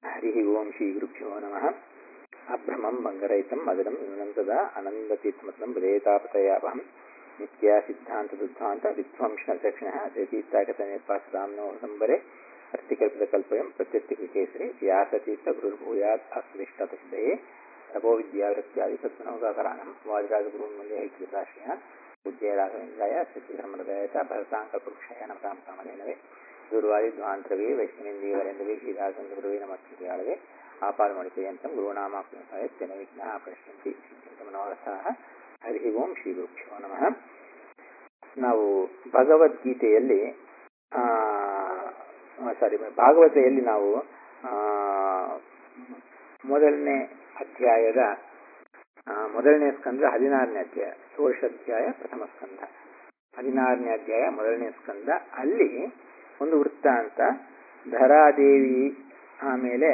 ಹರಿ ಓಂ ಶ್ರೀ ಗುರುಭ್ಯೋ ನಮಃ. ಅಭ್ರಮಂ ಭಂಗರಹಿತಂ ಮಧುರಂ ವಿನಂತದ ಅನಂದತೀರ್ಥಮತಂ ಹೃದಯತಾಪತಯಾಪಹಂ ನಿತ್ಯ ಸಿದ್ಧಾಂತ ದುದ್ಧಾಂತ ವಿಧ್ವಂಸನಕ್ಷಣಃ ಜಯತೀರ್ಥಾಗತನಿರ್ಪಾಸರಾಮ್ನೋ ಸಂಬರೆ ಅರ್ಥಿಕಲ್ಪಿತಕಲ್ಪಯಂ ಪ್ರತ್ಯರ್ಥಿಕೇಸರಿ ವ್ಯಾಸತೀರ್ಥ ಗುರುರ್ಭೂಯಾತ್ ಅಸ್ಮೃಷ್ಟತಸಿದಯೇ ತಪೋ ವಿದ್ಯಾವೃತ್ಯಾದಿ ಸದ್ಗುಣೋಗಾಕರಾಣಂ ವಾದಿರಾಜಗುರುನ್ ಮುಂದೆ ಐಕ್ಯತಾಶ್ರಯ ಪೂಜ್ಯ ರಾಘವೇಂದ್ರಾಯ ಶ್ರೀಧರ್ಮಹೃದಯ ಚ ಭರತಾಂಕಪುರುಷಾಯ ನಮತಾಂ ಕಾಮಧೇನವೇ ಗುರುವಾದಿಧ್ವಾಂತರವೇ ವೈಷ್ಣವೇಂದ್ರಿಯವರೆಂದವೇ ಶ್ರೀದಾಸಂಗುರುವೇ ನಮಸ್ಕೃತ್ಯಾಳವೇ ಆಪಾದಮಣಿಪರ್ಯಂತಂ ಗುರುನಾಮಾಪ್ಯನ ವಿಘ್ನಃ ಪ್ರಣಶ್ಯಂತಿ ಮನೋರಥಾಃ. ಹರಿ ಓಂ ಶ್ರೀ ಗುರುಭ್ಯೋ ನಮಃ. ನಾವು ಭಗವದ್ಗೀತೆಯಲ್ಲಿ ಭಾಗವತೆಯಲ್ಲಿ ನಾವು ಮೊದಲನೇ ಅಧ್ಯಾಯದ ಮೊದಲನೇ ಸ್ಕಂದ 16ನೇ ಅಧ್ಯಾಯ, ಷೋಡಶಾಧ್ಯಾಯ ಪ್ರಥಮ ಸ್ಕಂದ 16ನೇ ಅಧ್ಯಾಯ ಮೊದಲನೇ ಸ್ಕಂದ. ಅಲ್ಲಿ ಒಂದು ವೃತ್ತಾಂತ, ಧರಾದೇವಿ, ಆಮೇಲೆ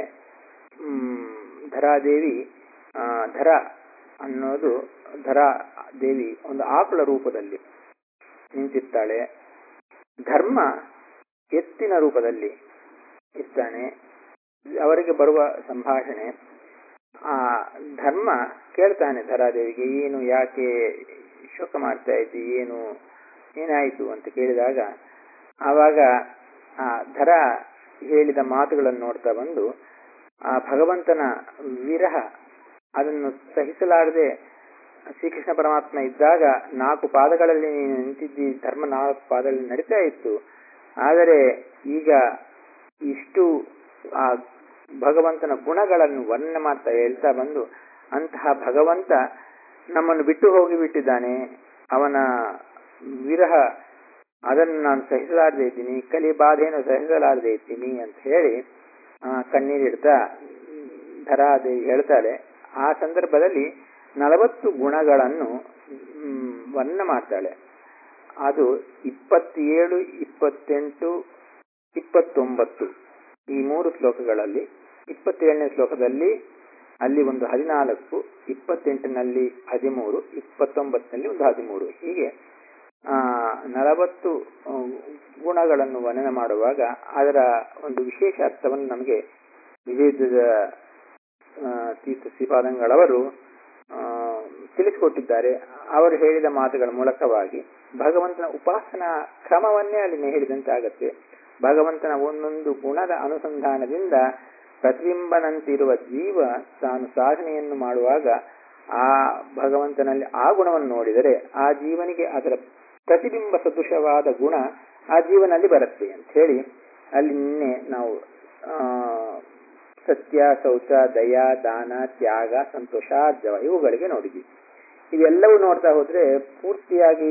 ಧರಾದೇವಿ ಧರ ಅನ್ನೋದು ಧರಾದೇವಿ ಒಂದು ಆಕಳ ರೂಪದಲ್ಲಿ ನಿಂತಿರ್ತಾಳೆ, ಧರ್ಮ ಎತ್ತಿನ ರೂಪದಲ್ಲಿ ಇರ್ತಾನೆ. ಅವರಿಗೆ ಬರುವ ಸಂಭಾಷಣೆ, ಆ ಧರ್ಮ ಕೇಳ್ತಾನೆ ಧರಾದೇವಿಗೆ, ಏನು ಯಾಕೆ ಶೋಕ ಮಾಡ್ತಾ ಇದ್ದಿ, ಏನಾಯಿತು ಅಂತ ಕೇಳಿದಾಗ ಆವಾಗ ಆ ಧರ ಹೇಳಿದ ಮಾತುಗಳನ್ನು ನೋಡ್ತಾ ಬಂದು ಆ ಭಗವಂತನ ವಿರಹ ಅದನ್ನು ಸಹಿಸಲಾರದೆ ಶ್ರೀಕೃಷ್ಣ ಪರಮಾತ್ಮ ಇದ್ದಾಗ 4 ಪಾದಗಳಲ್ಲಿ ನೀನು ನಿಂತಿದ್ದಿ, ಧರ್ಮ 4 ಪಾದಗಳಲ್ಲಿ ನಡೀತಾ ಇತ್ತು, ಆದರೆ ಈಗ ಇಷ್ಟು ಆ ಭಗವಂತನ ಗುಣಗಳನ್ನು ವರ್ಣನೆ ಮಾಡ್ತಾ ಹೇಳ್ತಾ ಬಂದು, ಅಂತಹ ಭಗವಂತ ನಮ್ಮನ್ನು ಬಿಟ್ಟು ಹೋಗಿಬಿಟ್ಟಿದ್ದಾನೆ, ಅವನ ವಿರಹ ಅದನ್ನು ನಾನು ಸಹಿಸಲಾರದೆ ಇದ್ದೀನಿ, ಕಲಿ ಬಾಧೆಯನ್ನು ಸಹಿಸಲಾರದೆ ಇದ್ದೀನಿ ಅಂತ ಹೇಳಿ ಕಣ್ಣೀರಿಡ್ತಾ ಧರಾದೇವಿ ಹೇಳ್ತಾಳೆ. ಆ ಸಂದರ್ಭದಲ್ಲಿ 40 ಗುಣಗಳನ್ನು ವರ್ಣನೆ ಮಾಡ್ತಾಳೆ. ಅದು 27, 28, 29 ಈ 3 ಶ್ಲೋಕಗಳಲ್ಲಿ. 27ನೇ ಶ್ಲೋಕದಲ್ಲಿ ಅಲ್ಲಿ ಒಂದು 14, 28ನಲ್ಲಿ 13, 29ನಲ್ಲಿ ಒಂದು 13, ಹೀಗೆ 40 ಗುಣಗಳನ್ನು ವರ್ಣನೆ ಮಾಡುವಾಗ ಅದರ ಒಂದು ವಿಶೇಷ ಅರ್ಥವನ್ನು ನಮಗೆ ವಿಜಯದ ತೀರ್ಥ ಶ್ರೀಪಾದಂಗಳವರು ತಿಳಿಸಿಕೊಟ್ಟಿದ್ದಾರೆ. ಅವರು ಹೇಳಿದ ಮಾತುಗಳ ಮೂಲಕವಾಗಿ ಭಗವಂತನ ಉಪಾಸನಾ ಕ್ರಮವನ್ನೇ ಅಲ್ಲಿ ಹೇಳಿದಂತಾಗತ್ತೆ. ಭಗವಂತನ ಒಂದೊಂದು ಗುಣದ ಅನುಸಂಧಾನದಿಂದ ಪ್ರತಿಬಿಂಬನಂತಿರುವ ಜೀವ ತಾನು ಸಾಧನೆಯನ್ನು ಮಾಡುವಾಗ ಆ ಭಗವಂತನಲ್ಲಿ ಆ ಗುಣವನ್ನು ನೋಡಿದರೆ ಆ ಜೀವನಿಗೆ ಅದರ ಪ್ರತಿಬಿಂಬ ಸದೃಶವಾದ ಗುಣ ಆ ಜೀವನಲ್ಲಿ ಬರುತ್ತೆ ಅಂತ ಹೇಳಿ ಅಲ್ಲಿ ನಿನ್ನೆ ನಾವು ಸತ್ಯ, ಶೌಚ, ದಯ, ದಾನ, ತ್ಯಾಗ, ಸಂತೋಷ, ಜವ ಇವುಗಳಿಗೆ ನೋಡಿದ್ವಿ. ಇವೆಲ್ಲವೂ ನೋಡ್ತಾ ಹೋದ್ರೆ ಪೂರ್ತಿಯಾಗಿ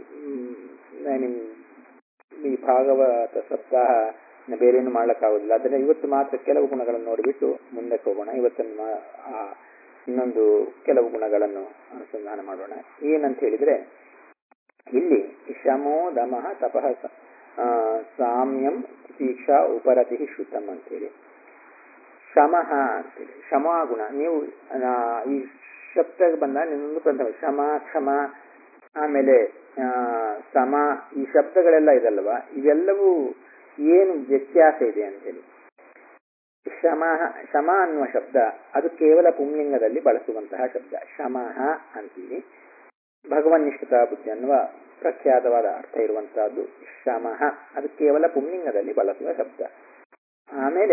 ಈ ಭಾಗವತ ಸಪ್ತಾಹ ಬೇರೇನು ಮಾಡ್ಲಿಕ್ಕಾಗೋದಿಲ್ಲ. ಅದನ್ನ ಇವತ್ತು ಮಾತ್ರ ಕೆಲವು ಗುಣಗಳನ್ನು ನೋಡಿಬಿಟ್ಟು ಮುಂದಕ್ಕೆ ಹೋಗೋಣ. ಇವತ್ತನ್ನು ಇನ್ನೊಂದು ಕೆಲವು ಗುಣಗಳನ್ನು ಅನುಸಂಧಾನ ಮಾಡೋಣ. ಏನಂತ ಹೇಳಿದ್ರೆ, ಇಲ್ಲಿ ಶಮೋ ದಮಃ ತಪಃ ಸಾಮ್ಯಂ ತಿತೀಕ್ಷಾ ಉಪರತಿ ಶ್ರುತಂ ಅಂತೇಳಿ ಶಮಃ ಅಂತೇಳಿ ಶಮಾಗುಣ. ನೀವು ಈ ಶಬ್ದಕ್ಕೆ ಬಂದ ಇನ್ನೊಂದು ಪ್ರಥಮ ಶಮ, ಕ್ಷಮ, ಆಮೇಲೆ ಸಮ, ಈ ಶಬ್ದಗಳೆಲ್ಲ ಇದಲ್ವಾ, ಇವೆಲ್ಲವೂ ಏನು ವ್ಯತ್ಯಾಸ ಇದೆ ಅಂತೇಳಿ. ಶಮ ಅನ್ನುವ ಶಬ್ದ ಅದು ಕೇವಲ ಪುಂಲಿಂಗದಲ್ಲಿ ಬಳಸುವಂತಹ ಶಬ್ದ, ಶಮಃ ಅಂತೀವಿ. ಭಗವನ್ನಿಷ್ಠತಾ ಬುದ್ಧಿ ಅನ್ನುವ ಪ್ರಖ್ಯಾತವಾದ ಅರ್ಥ ಇರುವಂತಹದ್ದು ಶಮಃ, ಅದು ಕೇವಲ ಪುಂಲಿಂಗದಲ್ಲಿ ಬಳಸುವ ಶಬ್ದ. ಆಮೇಲೆ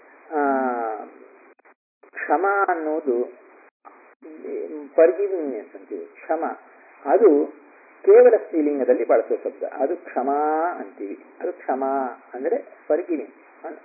ಕ್ಷಮ ಅನ್ನೋದು ಫರ್ಗಿವ್ನೆಸ್ ಅಂತೀವಿ. ಕ್ಷಮ ಅದು ಕೇವಲ ಸ್ತ್ರೀಲಿಂಗದಲ್ಲಿ ಬಳಸುವ ಶಬ್ದ, ಅದು ಕ್ಷಮಾ ಅಂತೀವಿ. ಅದು ಕ್ಷಮ ಅಂದ್ರೆ ಫರ್ಗಿವಿಂಗ್,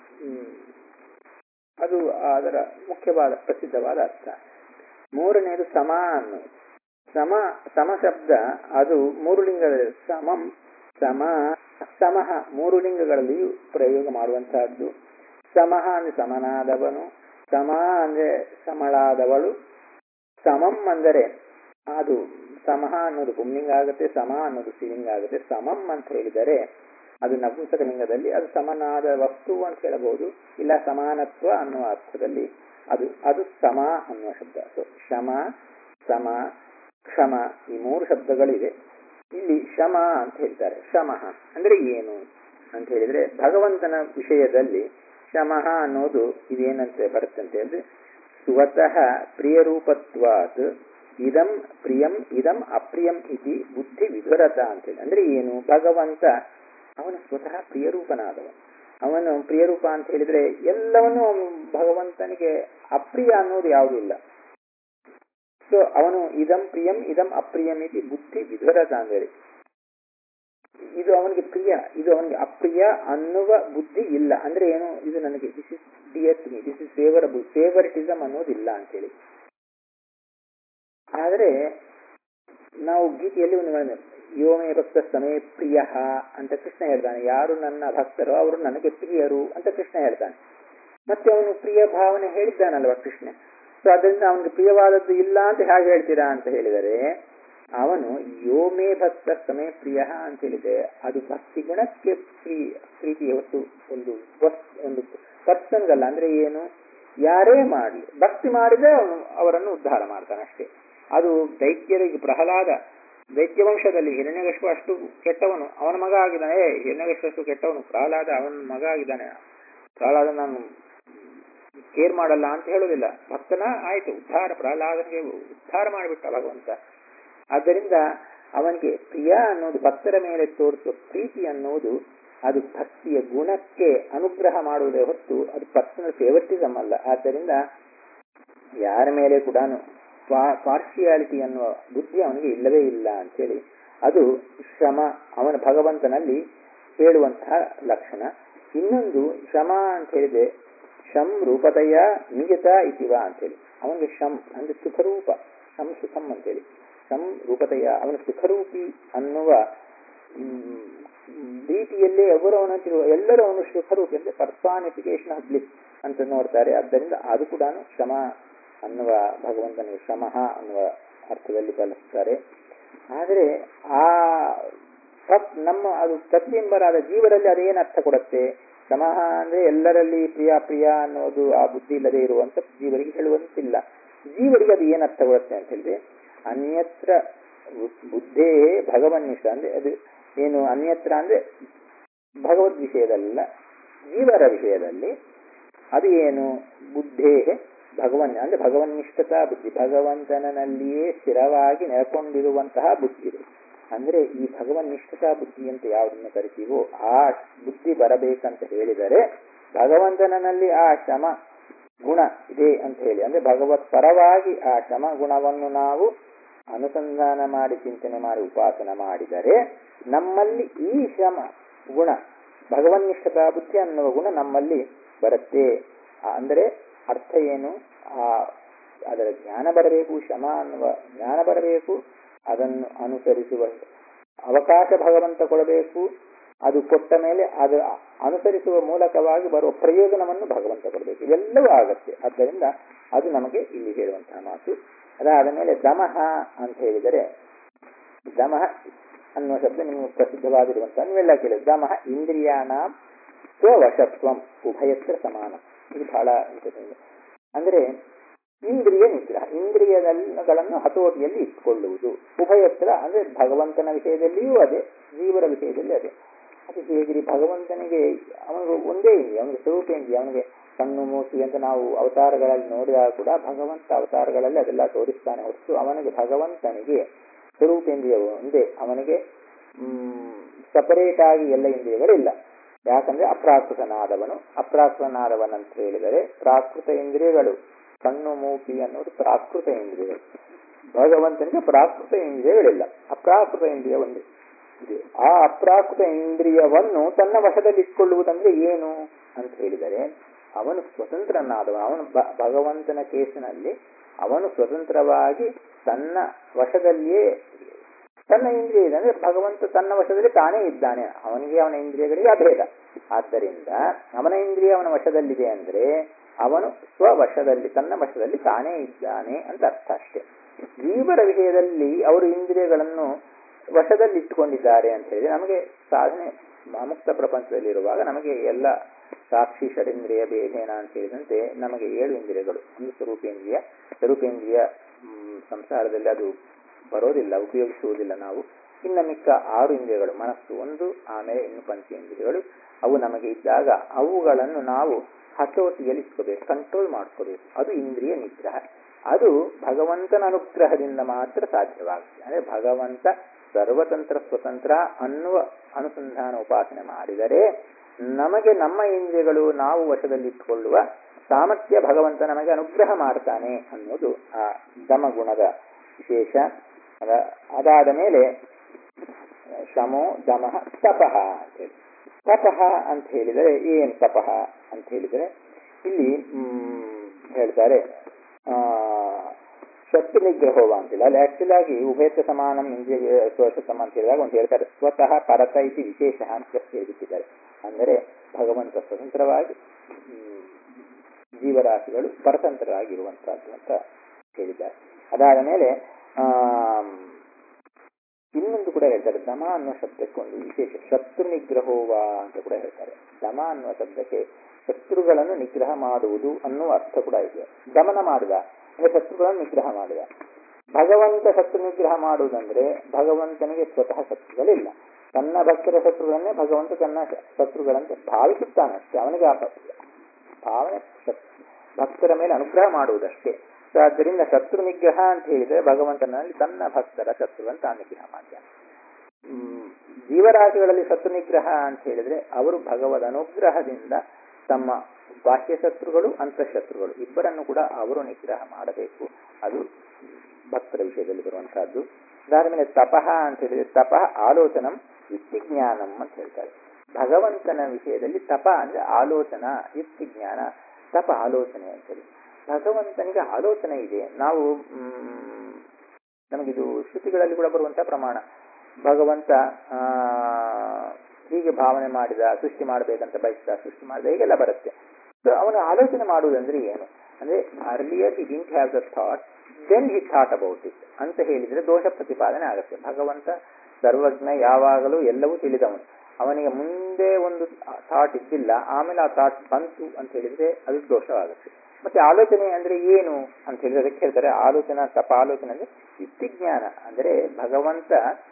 ಅದು ಅದರ ಮುಖ್ಯವಾದ ಪ್ರಸಿದ್ಧವಾದ ಅರ್ಥ. ಮೂರನೆಯದು ಸಮ ಅನ್ನೋದು. ಸಮ ಶಬ್ದ ಅದು 3 ಲಿಂಗದಲ್ಲಿ ಸಮಂ, ಸಮ, ಸಮಃ 3 ಲಿಂಗಗಳಲ್ಲಿಯೂ ಪ್ರಯೋಗ ಮಾಡುವಂತಹದ್ದು. ಸಮಃ ಅಂದ್ರೆ ಸಮನಾದವನು, ಸಮ ಅಂದ್ರೆ ಸಮಳಾದವಳು, ಸಮಂ ಅಂದರೆ ಅದು ಸಮಃ ಅನ್ನೋದು ಪುಂಲಿಂಗ ಆಗುತ್ತೆ, ಸಮ ಅನ್ನೋದು ಸ್ತ್ರೀಲಿಂಗ ಆಗುತ್ತೆ. ಸಮಂ ಅಂತ ಹೇಳಿದರೆ ಅದು ನಪುಂಸಕ ಲಿಂಗದಲ್ಲಿ ಅದು ಸಮನಾದ ವಸ್ತು ಅಂತ ಹೇಳಬಹುದು, ಇಲ್ಲ ಸಮಾನತ್ವ ಅನ್ನುವ ಅರ್ಥದಲ್ಲಿ ಅದು ಸಮ ಅನ್ನುವ ಶಬ್ದ. ಸೊ ಶಮ, ಸಮ, ಕ್ಷಮ ಈ 3 ಶಬ್ದಗಳಿವೆ. ಇಲ್ಲಿ ಶಮ ಅಂತ ಹೇಳ್ತಾರೆ. ಶಮಃ ಅಂದ್ರೆ ಏನು ಅಂತ ಹೇಳಿದ್ರೆ, ಭಗವಂತನ ವಿಷಯದಲ್ಲಿ ಶಮಃ ಅನ್ನೋದು ಇದೇನಂತೆ ಬರುತ್ತೆ ಅಂತ ಹೇಳಿದ್ರೆ ಸ್ವತಃ ಪ್ರಿಯರೂಪತ್ವಾತ್ ಇದಂ ಪ್ರಿಯಂ ಇದಂ ಅಪ್ರಿಯಂ ಇತಿ ಬುದ್ಧಿ ವಿಧುರತ ಅಂತೇಳಿ. ಅಂದ್ರೆ ಏನು? ಭಗವಂತ ಅವನು ಸ್ವತಃ ಪ್ರಿಯರೂಪನಾದವ. ಅವನು ಪ್ರಿಯರೂಪ ಅಂತ ಹೇಳಿದ್ರೆ ಎಲ್ಲವನ್ನೂ ಭಗವಂತನಿಗೆ ಅಪ್ರಿಯ ಅನ್ನೋದು ಯಾವುದೂ ಇಲ್ಲ. ಸೊ ಅವನು ಇದಂ ಪ್ರಿಯಂ ಇದಂ ಅಪ್ರಿಯಂ ಇತಿ ಬುದ್ಧಿ ವಿಧುರತ ಅಂತೇಳಿ. ಇದು ಅವನಿಗೆ ಪ್ರಿಯ, ಇದು ಅವನಿಗೆ ಅಪ್ರಿಯ ಅನ್ನುವ ಬುದ್ಧಿ ಇಲ್ಲ. ಅಂದ್ರೆ ಏನು? ಇದು ನನಗೆ this is dear to me, this is favourable, favouritism ಅನ್ನೋದಿಲ್ಲ ಅಂತೇಳಿ. ಆದರೆ ನಾವು ಗೀತೆಯಲ್ಲಿ ಒಂದು ಯೋಮೇ ಭಕ್ತ ಸಮೇ ಪ್ರಿಯ ಅಂತ ಕೃಷ್ಣ ಹೇಳ್ತಾನೆ. ಯಾರು ನನ್ನ ಭಕ್ತರೋ ಅವರು ನನಗೆ ಪ್ರಿಯರು ಅಂತ ಕೃಷ್ಣ ಹೇಳ್ತಾನೆ. ಮತ್ತೆ ಅವನು ಪ್ರಿಯ ಭಾವನೆ ಹೇಳಿದ್ದಾನಲ್ವ ಕೃಷ್ಣ. ಸೊ ಅದರಿಂದ ಅವನಿಗೆ ಪ್ರಿಯವಾದದ್ದು ಇಲ್ಲ ಅಂತ ಹೇಗೆ ಹೇಳ್ತೀರಾ ಅಂತ ಹೇಳಿದರೆ, ಅವನು ಯೋಮೇ ಭಕ್ತ ಸಮೇ ಪ್ರಿಯ ಅಂತ ಹೇಳಿದೆ. ಅದು ಭಕ್ತಿ ಗುಣಕ್ಕೆ ಪ್ರೀತಿ ಹೊತ್ತು ಒಂದು ಪರ್ಸನ್ಗಲ್ಲ. ಅಂದ್ರೆ ಏನು? ಯಾರೇ ಮಾಡಲಿ ಭಕ್ತಿ ಮಾಡಿದ್ರೆ ಅವರನ್ನು ಉದ್ಧಾರ ಮಾಡ್ತಾನೆ ಅಷ್ಟೇ. ಅದು ದೈತ್ಯರಿಗೆ ಪ್ರಹ್ಲಾದ ದೈತ್ಯವಂಶದಲ್ಲಿ ಹಿರಣ್ಯಕಶಿಪು ಅಷ್ಟು ಕೆಟ್ಟವನು, ಅವನ ಮಗ ಆಗಿದ್ದಾನೆ. ಹಿರಣ್ಯಕಶಿಪು ಅಷ್ಟು ಕೆಟ್ಟವನು, ಪ್ರಹ್ಲಾದ ಅವನ ಮಗ ಆಗಿದ್ದಾನೆ. ಪ್ರಹ್ಲಾದ ನಾನು ಕೇರ್ ಮಾಡಲ್ಲ ಅಂತ ಹೇಳೋದಿಲ್ಲ. ಭಕ್ತನ ಆಯ್ತು ಉದ್ಧಾರ, ಪ್ರಹ್ಲಾದನಿಗೆ ಉದ್ಧಾರ ಮಾಡಿಬಿಟ್ಟ ಭಗವಂತ. ಆದ್ದರಿಂದ ಅವನಿಗೆ ಪ್ರಿಯ ಅನ್ನೋದು, ಭಕ್ತರ ಮೇಲೆ ತೋರಿಸುವ ಪ್ರೀತಿ ಅನ್ನೋದು ಅದು ಭಕ್ತಿಯ ಗುಣಕ್ಕೆ ಅನುಗ್ರಹ ಮಾಡುವುದೇ ಹೊತ್ತು ಅದು ಪರ್ಸನಲ್ ಫೇವರಿಟಿಸಮ್ ಅಲ್ಲ. ಆದ್ದರಿಂದ ಯಾರ ಮೇಲೆ ಕೂಡ ಪಾರ್ಶಿಯಾಲಿಟಿ ಅನ್ನುವ ಬುದ್ಧಿ ಅವನಿಗೆ ಇಲ್ಲವೇ ಇಲ್ಲ ಅಂತೇಳಿ ಅದು ಶ್ರಮ ಅವನ ಭಗವಂತನಲ್ಲಿ ಹೇಳುವಂತಹ ಲಕ್ಷಣ. ಇನ್ನೊಂದು ಶ್ರಮ ಅಂತ ಹೇಳಿದೆ ಶಂ ರೂಪತೆಯ ನಿಯತ ಇತಿವ ಅಂತೇಳಿ. ಅವನಿಗೆ ಶಂ ಅಂದ್ರೆ ಸುಖರೂಪ, ಶಂ ಸುಖಂ ಅಂತೇಳಿ. ಶಂ ರೂಪತೆಯ ಅವನು ಸುಖರೂಪಿ ಅನ್ನುವ ರೀತಿಯಲ್ಲೇ ಎಲ್ಲರೂ ಅವನು ಸುಖರೂಪಿ ಅಂದ್ರೆ ಪರ್ಸಾನಿಫಿಕೇಶನ್ ಆಫ್ ಬ್ಲಿಸ್ ಅಂತ ನೋಡ್ತಾರೆ. ಆದ್ದರಿಂದ ಅದು ಕೂಡ ಶ್ರಮ ಅನ್ನುವ ಭಗವಂತನಿಗೆ ಶ್ರಮಃ ಅನ್ನುವ ಅರ್ಥದಲ್ಲಿ ಬಳಸ್ತಾರೆ. ಆದರೆ ಆ ಅದು ಪ್ರತಿಬಿಂಬರಾದ ಜೀವರಲ್ಲಿ ಅದೇನು ಅರ್ಥ ಕೊಡುತ್ತೆ? ಶ್ರಮಃ ಅಂದ್ರೆ ಎಲ್ಲರಲ್ಲಿ ಪ್ರಿಯ ಪ್ರಿಯ ಅನ್ನೋದು ಆ ಬುದ್ಧಿ ಇಲ್ಲದೆ ಇರುವಂತ ಜೀವರಿಗೆ ಹೇಳುವಂತಿಲ್ಲ. ಜೀವರಿಗೆ ಅದು ಏನು ಅರ್ಥ ಕೊಡುತ್ತೆ ಅಂತ ಹೇಳಿದ್ರೆ, ಅನ್ಯತ್ರ ಬುದ್ಧೇ ಭಗವನ್ನಿಷ್ಠ ಅಂದ್ರೆ ಅದು ಏನು? ಅನ್ಯತ್ರ ಅಂದ್ರೆ ಭಗವದ್ ವಿಷಯದಲ್ಲ, ಜೀವರ ವಿಷಯದಲ್ಲಿ ಅದು ಏನು? ಬುದ್ಧೇ ಭಗವನ್ ಅಂದ್ರೆ ಭಗವನ್ನಿಷ್ಠತಾ ಬುದ್ಧಿ, ಭಗವಂತನಲ್ಲಿಯೇ ಸ್ಥಿರವಾಗಿ ನೆಲೆಕೊಂಡಿರುವಂತಹ ಬುದ್ಧಿ. ಅಂದ್ರೆ ಈ ಭಗವನ್ನಿಷ್ಠತಾ ಬುದ್ಧಿ ಅಂತ ಯಾವುದನ್ನು ಕರಿತೀವೋ ಆ ಬುದ್ಧಿ ಬರಬೇಕಂತ ಹೇಳಿದರೆ ಭಗವಂತನಲ್ಲಿ ಆ ಶ್ರಮ ಗುಣ ಇದೆ ಅಂತ ಹೇಳಿ, ಅಂದ್ರೆ ಭಗವತ್ ಪರವಾಗಿ ಆ ಶ್ರಮ ಗುಣವನ್ನು ನಾವು ಅನುಸಂಧಾನ ಮಾಡಿ ಚಿಂತನೆ ಮಾಡಿ ಉಪಾಸನ ಮಾಡಿದರೆ ನಮ್ಮಲ್ಲಿ ಈ ಶ್ರಮ ಗುಣ ಭಗವನ್ನಿಷ್ಠತಾ ಬುದ್ಧಿ ಅನ್ನುವ ಗುಣ ನಮ್ಮಲ್ಲಿ ಬರುತ್ತೆ. ಅಂದರೆ ಅರ್ಥ ಏನು? ಅದರ ಜ್ಞಾನ ಬರಬೇಕು, ಶ್ರಮ ಅನ್ನುವ ಜ್ಞಾನ ಬರಬೇಕು, ಅದನ್ನು ಅನುಸರಿಸುವ ಅವಕಾಶ ಭಗವಂತ ಕೊಡಬೇಕು. ಅದು ಕೊಟ್ಟ ಮೇಲೆ ಅದು ಅನುಸರಿಸುವ ಮೂಲಕವಾಗಿ ಬರುವ ಪ್ರಯೋಜನವನ್ನು ಭಗವಂತ ಕೊಡಬೇಕು. ಇವೆಲ್ಲವೂ ಆಗತ್ತೆ. ಆದ್ದರಿಂದ ಅದು ನಮಗೆ ಇಲ್ಲಿ ಹೇಳುವಂತಹ ಮಾತು. ಅದಾದ ಮೇಲೆ ದಮಃ ಅಂತ ಹೇಳಿದರೆ, ದಮಃ ಅನ್ನುವ ಶಬ್ದ ನಿಮಗೆ ಪ್ರಸಿದ್ಧವಾಗಿರುವಂತಹ ನೀವೆಲ್ಲ ಕೇಳಿದ ದಮಃ ಇಂದ್ರಿಯಾಣ ಸ್ವವಶತ್ವಂ ಉಭಯತ್ರ ಸಮಾನ. ಇದು ಬಹಳ ಇಂಟ್ರೆಸ್ಟಿಂಗ್. ಅಂದ್ರೆ ಇಂದ್ರಿಯ ನಿಗ್ರಹ, ಇಂದ್ರಿಯಗಳನ್ನು ಹತೋಟಿಯಲ್ಲಿ ಇಟ್ಕೊಳ್ಳುವುದು. ಉಭಯತ್ರ ಅಂದ್ರೆ ಭಗವಂತನ ವಿಷಯದಲ್ಲಿಯೂ ಅದೇ, ಜೀವರ ವಿಷಯದಲ್ಲಿ ಅದೇ. ಅದು ಹೇಗಿರಿ? ಭಗವಂತನಿಗೆ ಅವನಿಗೆ ಒಂದೇ ಇಂದ್ರಿಯ, ಅವನಿಗೆ ಸ್ವರೂಪೇಂದ್ರಿಯ, ಅವನಿಗೆ ಕಣ್ಣು ಮೂಸಿ ಅಂತ ನಾವು ಅವತಾರಗಳಲ್ಲಿ ನೋಡಿದಾಗ ಕೂಡ ಭಗವಂತ ಅವತಾರಗಳಲ್ಲಿ ಅದೆಲ್ಲ ತೋರಿಸ್ತಾನೆ ಹೊರತು ಅವನಿಗೆ ಭಗವಂತನಿಗೆ ಸ್ವರೂಪೇಂದ್ರಿಯ ಒಂದೇ. ಅವನಿಗೆ ಸಪರೇಟ್ ಆಗಿ ಎಲ್ಲ ಇಂದ್ರಿಯಗಳಿಲ್ಲ. ಯಾಕಂದ್ರೆ ಅಪ್ರಾಕೃತನಾದವನು. ಅಪ್ರಾಕೃತನಾದವನಂತ ಹೇಳಿದರೆ ಪ್ರಾಕೃತ ಇಂದ್ರಿಯಗಳು, ಕಣ್ಣು ಮೂಕಿ ಅನ್ನೋದು ಪ್ರಾಕೃತ ಇಂದ್ರಿಯಗಳು. ಭಗವಂತನಿಗೆ ಪ್ರಾಕೃತ ಇಂದ್ರಿಯಗಳಿಲ್ಲ, ಅಪ್ರಾಕೃತ ಇಂದ್ರಿಯ ಒಂದೇ ಇದೆ. ಆ ಅಪ್ರಾಕೃತ ಇಂದ್ರಿಯವನ್ನು ತನ್ನ ವಶದಲ್ಲಿ ಇಟ್ಕೊಳ್ಳುವುದಂದ್ರೆ ಏನು ಅಂತ ಹೇಳಿದರೆ, ಅವನು ಸ್ವತಂತ್ರನಾದವ. ಅವನು ಭಗವಂತನ ಕೇಸಿನಲ್ಲಿ ಅವನು ಸ್ವತಂತ್ರವಾಗಿ ತನ್ನ ವಶದಲ್ಲಿಯೇ ತನ್ನ ಇಂದ್ರಿಯ ಇದೆ. ಅಂದ್ರೆ ಭಗವಂತ ತನ್ನ ವಶದಲ್ಲಿ ತಾನೇ ಇದ್ದಾನೆ. ಅವನಿಗೆ ಅವನ ಇಂದ್ರಿಯಗಳಿಗೆ ಅಭೇದ. ಆದ್ದರಿಂದ ಅವನ ಇಂದ್ರಿಯ ಅವನ ವಶದಲ್ಲಿದೆ ಅಂದ್ರೆ ಅವನು ಸ್ವವಶದಲ್ಲಿ ತನ್ನ ವಶದಲ್ಲಿ ತಾನೇ ಇದ್ದಾನೆ ಅಂತ ಅರ್ಥ ಅಷ್ಟೇ. ಜೀವರ ವಿಷಯದಲ್ಲಿ ಅವರು ಇಂದ್ರಿಯಗಳನ್ನು ವಶದಲ್ಲಿ ಇಟ್ಟುಕೊಂಡಿದ್ದಾರೆ ಅಂತ ಹೇಳಿದ್ರೆ, ನಮಗೆ ಸಾಧನೆ ಮುಕ್ತ ಪ್ರಪಂಚದಲ್ಲಿರುವಾಗ ನಮಗೆ ಎಲ್ಲ ಸಾಕ್ಷಿ ಷಡೇಂದ್ರಿಯ ಭೇದೇನ ಅಂತ ಹೇಳಿದಂತೆ ನಮಗೆ 7 ಇಂದ್ರಿಯಗಳು. ಒಂದು ಸ್ವರೂಪೇಂದ್ರಿಯ. ಸ್ವರೂಪೇಂದ್ರಿಯ ಸಂಸಾರದಲ್ಲಿ ಅದು ಬರೋದಿಲ್ಲ, ಉಪಯೋಗಿಸುವುದಿಲ್ಲ ನಾವು. ಇನ್ನು ಮಿಕ್ಕ 6 ಇಂದ್ರಿಯಗಳು, ಮನಸ್ಸು ಒಂದು, ಆಮೇಲೆ ಇನ್ನು ಪಂಚೇಂದ್ರಿಯಗಳು. ಅವು ನಮಗೆ ಇದ್ದಾಗ ಅವುಗಳನ್ನು ನಾವು ಹತೋಟಿಯಲ್ಲಿಸ್ಕೋಬೇಕು, ಕಂಟ್ರೋಲ್ ಮಾಡ್ಕೋಬೇಕು. ಅದು ಇಂದ್ರಿಯ ನಿಗ್ರಹ. ಅದು ಭಗವಂತನ ಅನುಗ್ರಹದಿಂದ ಮಾತ್ರ ಸಾಧ್ಯವಾಗುತ್ತೆ. ಅಂದರೆ ಭಗವಂತ ಸರ್ವತಂತ್ರ ಸ್ವತಂತ್ರ ಅನ್ನುವ ಅನುಸಂಧಾನ ಉಪಾಸನೆ ಮಾಡಿದರೆ ನಮಗೆ ನಮ್ಮ ಇಂದ್ರಿಯಗಳು ನಾವು ವಶದಲ್ಲಿಟ್ಟುಕೊಳ್ಳುವ ಸಾಮರ್ಥ್ಯ ಭಗವಂತ ನಮಗೆ ಅನುಗ್ರಹ ಮಾಡ್ತಾನೆ ಅನ್ನೋದು ಆ ದಮಗುಣದ ವಿಶೇಷ. ಅದಾದ ಮೇಲೆ ಶಮೋ ದಮಃ ತಪಃ ಅಂತೇಳಿ. ತಪಃ ಅಂತ ಹೇಳಿದರೆ ಏನು ತಪಃ ಅಂತ ಹೇಳಿದರೆ ಇಲ್ಲಿ ಹೇಳ್ತಾರೆ ಶಕ್ತಿ ನಿಗ್ರಹೋವ ಅಂತಿಲ್ಲ. ಅಲ್ಲಿ ಆಕ್ಚುಲ್ ಆಗಿ ಉಭಯತ್ವ ಸಮಾನಂ ಇಂದ್ರಿಯ ಸ್ವಶತಮ ಅಂತ ಹೇಳಿದಾಗ ಒಂದು ಹೇಳ್ತಾರೆ ಸ್ವತಃ ಪರತ ಇತಿ ವಿಶೇಷ ಅಂತ ಹೇಳಿಬಿಟ್ಟಿದ್ದಾರೆ. ಅಂದರೆ ಭಗವಂತ ಸ್ವತಂತ್ರವಾಗಿ ಜೀವರಾಶಿಗಳು ಪರತಂತ್ರರಾಗಿರುವಂತಹದ್ದು ಅಂತ ಹೇಳಿದ್ದಾರೆ. ಅದಾದ ಮೇಲೆ ಇನ್ನೊಂದು ಕೂಡ ಹೇಳ್ತಾರೆ, ದಮ ಅನ್ನುವ ಶಬ್ದಕ್ಕೆ ಒಂದು ವಿಶೇಷ ಶತ್ರು ನಿಗ್ರಹೋವ ಅಂತ ಕೂಡ ಹೇಳ್ತಾರೆ. ದಮ ಅನ್ನುವ ಶಬ್ದಕ್ಕೆ ಶತ್ರುಗಳನ್ನು ನಿಗ್ರಹ ಮಾಡುವುದು ಅನ್ನುವ ಅರ್ಥ ಕೂಡ ಇದೆ. ದಮನ ಮಾಡಿದ ಅಂದ್ರೆ ಶತ್ರುಗಳನ್ನು ನಿಗ್ರಹ ಮಾಡಿದ. ಭಗವಂತ ಶತ್ರು ನಿಗ್ರಹ ಮಾಡುವುದಂದ್ರೆ ಭಗವಂತನಿಗೆ ಸ್ವತಃ ಶತ್ರುಗಳಿಲ್ಲ. ತನ್ನ ಭಕ್ತರ ಶತ್ರುಗಳನ್ನೇ ಭಗವಂತ ತನ್ನ ಶತ್ರುಗಳಂತೆ ಭಾವಿಸುತ್ತಾನಷ್ಟೇ. ಅವನಿಗೆ ಆ ಭಾವನೆ ಭಕ್ತರ ಮೇಲೆ ಅನುಗ್ರಹ ಮಾಡುವುದಷ್ಟೇ. ಸೊ ಆದ್ದರಿಂದ ಶತ್ರು ನಿಗ್ರಹ ಅಂತ ಹೇಳಿದರೆ ಭಗವಂತನಲ್ಲಿ ತನ್ನ ಭಕ್ತರ ಶತ್ರುಗಳನ್ನು ತಾನು ನಿಗ್ರಹ ಮಾಡ್ತಾನೆ. ಜೀವರಾಶಿಗಳಲ್ಲಿ ಶತ್ರು ನಿಗ್ರಹ ಅಂತ ಹೇಳಿದ್ರೆ ಅವರು ಭಗವದ್ ಅನುಗ್ರಹದಿಂದ ತಮ್ಮ ಬಾಹ್ಯ ಶತ್ರುಗಳು ಅಂತಃಶತ್ರುಗಳು ಇಬ್ಬರನ್ನು ಕೂಡ ಅವರು ನಿಗ್ರಹ ಮಾಡಬೇಕು. ಅದು ಭಕ್ತರ ವಿಷಯದಲ್ಲಿ ಬರುವಂತಹದ್ದು. ಅದಾದ ಮೇಲೆ ತಪಃ ಅಂತ ಹೇಳಿದ್ರೆ ತಪಃ ಆಲೋಚನಂ ಯುಕ್ತಿಜ್ಞಾನಂ ಅಂತ ಹೇಳ್ತಾರೆ. ಭಗವಂತನ ವಿಷಯದಲ್ಲಿ ತಪ ಅಂದ್ರೆ ಆಲೋಚನಾ, ಯುಕ್ತಿಜ್ಞಾನ. ತಪ ಆಲೋಚನೆ ಅಂತೇಳಿ ಭಗವಂತನಿಗೆ ಆಲೋಚನೆ ಇದೆ. ನಾವು ನಮಗಿದು ಶ್ರುತಿಗಳಲ್ಲಿ ಕೂಡ ಬರುವಂತಹ ಪ್ರಮಾಣ. ಭಗವಂತ ಹೀಗೆ ಭಾವನೆ ಮಾಡಿದ, ಸೃಷ್ಟಿ ಮಾಡಬೇಕಂತ ಬಯಸಿದ, ಸೃಷ್ಟಿ ಮಾಡಿದ, ಹೀಗೆಲ್ಲ ಬರುತ್ತೆ. ಸೊ ಅವನು ಆಲೋಚನೆ ಮಾಡುವುದಂದ್ರೆ ಏನು ಅಂದ್ರೆ earlier he didn't have the thought then he thought about it ಅಂತ ಹೇಳಿದ್ರೆ ದೋಷ ಪ್ರತಿಪಾದನೆ ಆಗುತ್ತೆ. ಭಗವಂತ ಸರ್ವಜ್ಞ, ಯಾವಾಗಲೂ ಎಲ್ಲವೂ ತಿಳಿದವನು. ಅವನಿಗೆ ಮುಂದೆ ಒಂದು ಥಾಟ್ ಇದ್ದಿಲ್ಲ, ಆಮೇಲೆ ಆ ಥಾಟ್ ಬಂತು ಅಂತ ಹೇಳಿದ್ರೆ ಅದು ದೋಷವಾಗುತ್ತೆ. ಮತ್ತೆ ಆಲೋಚನೆ ಅಂದ್ರೆ ಏನು ಅಂತ ಹೇಳಿದ್ರೆ ಅದಕ್ಕೆ ಹೇಳ್ತಾರೆ ಆಲೋಚನಾ ತಪ ಆಲೋಚನೆ ಅಂದ್ರೆ ಯುಕ್ತಿಜ್ಞಾನ. ಅಂದ್ರೆ ಭಗವಂತ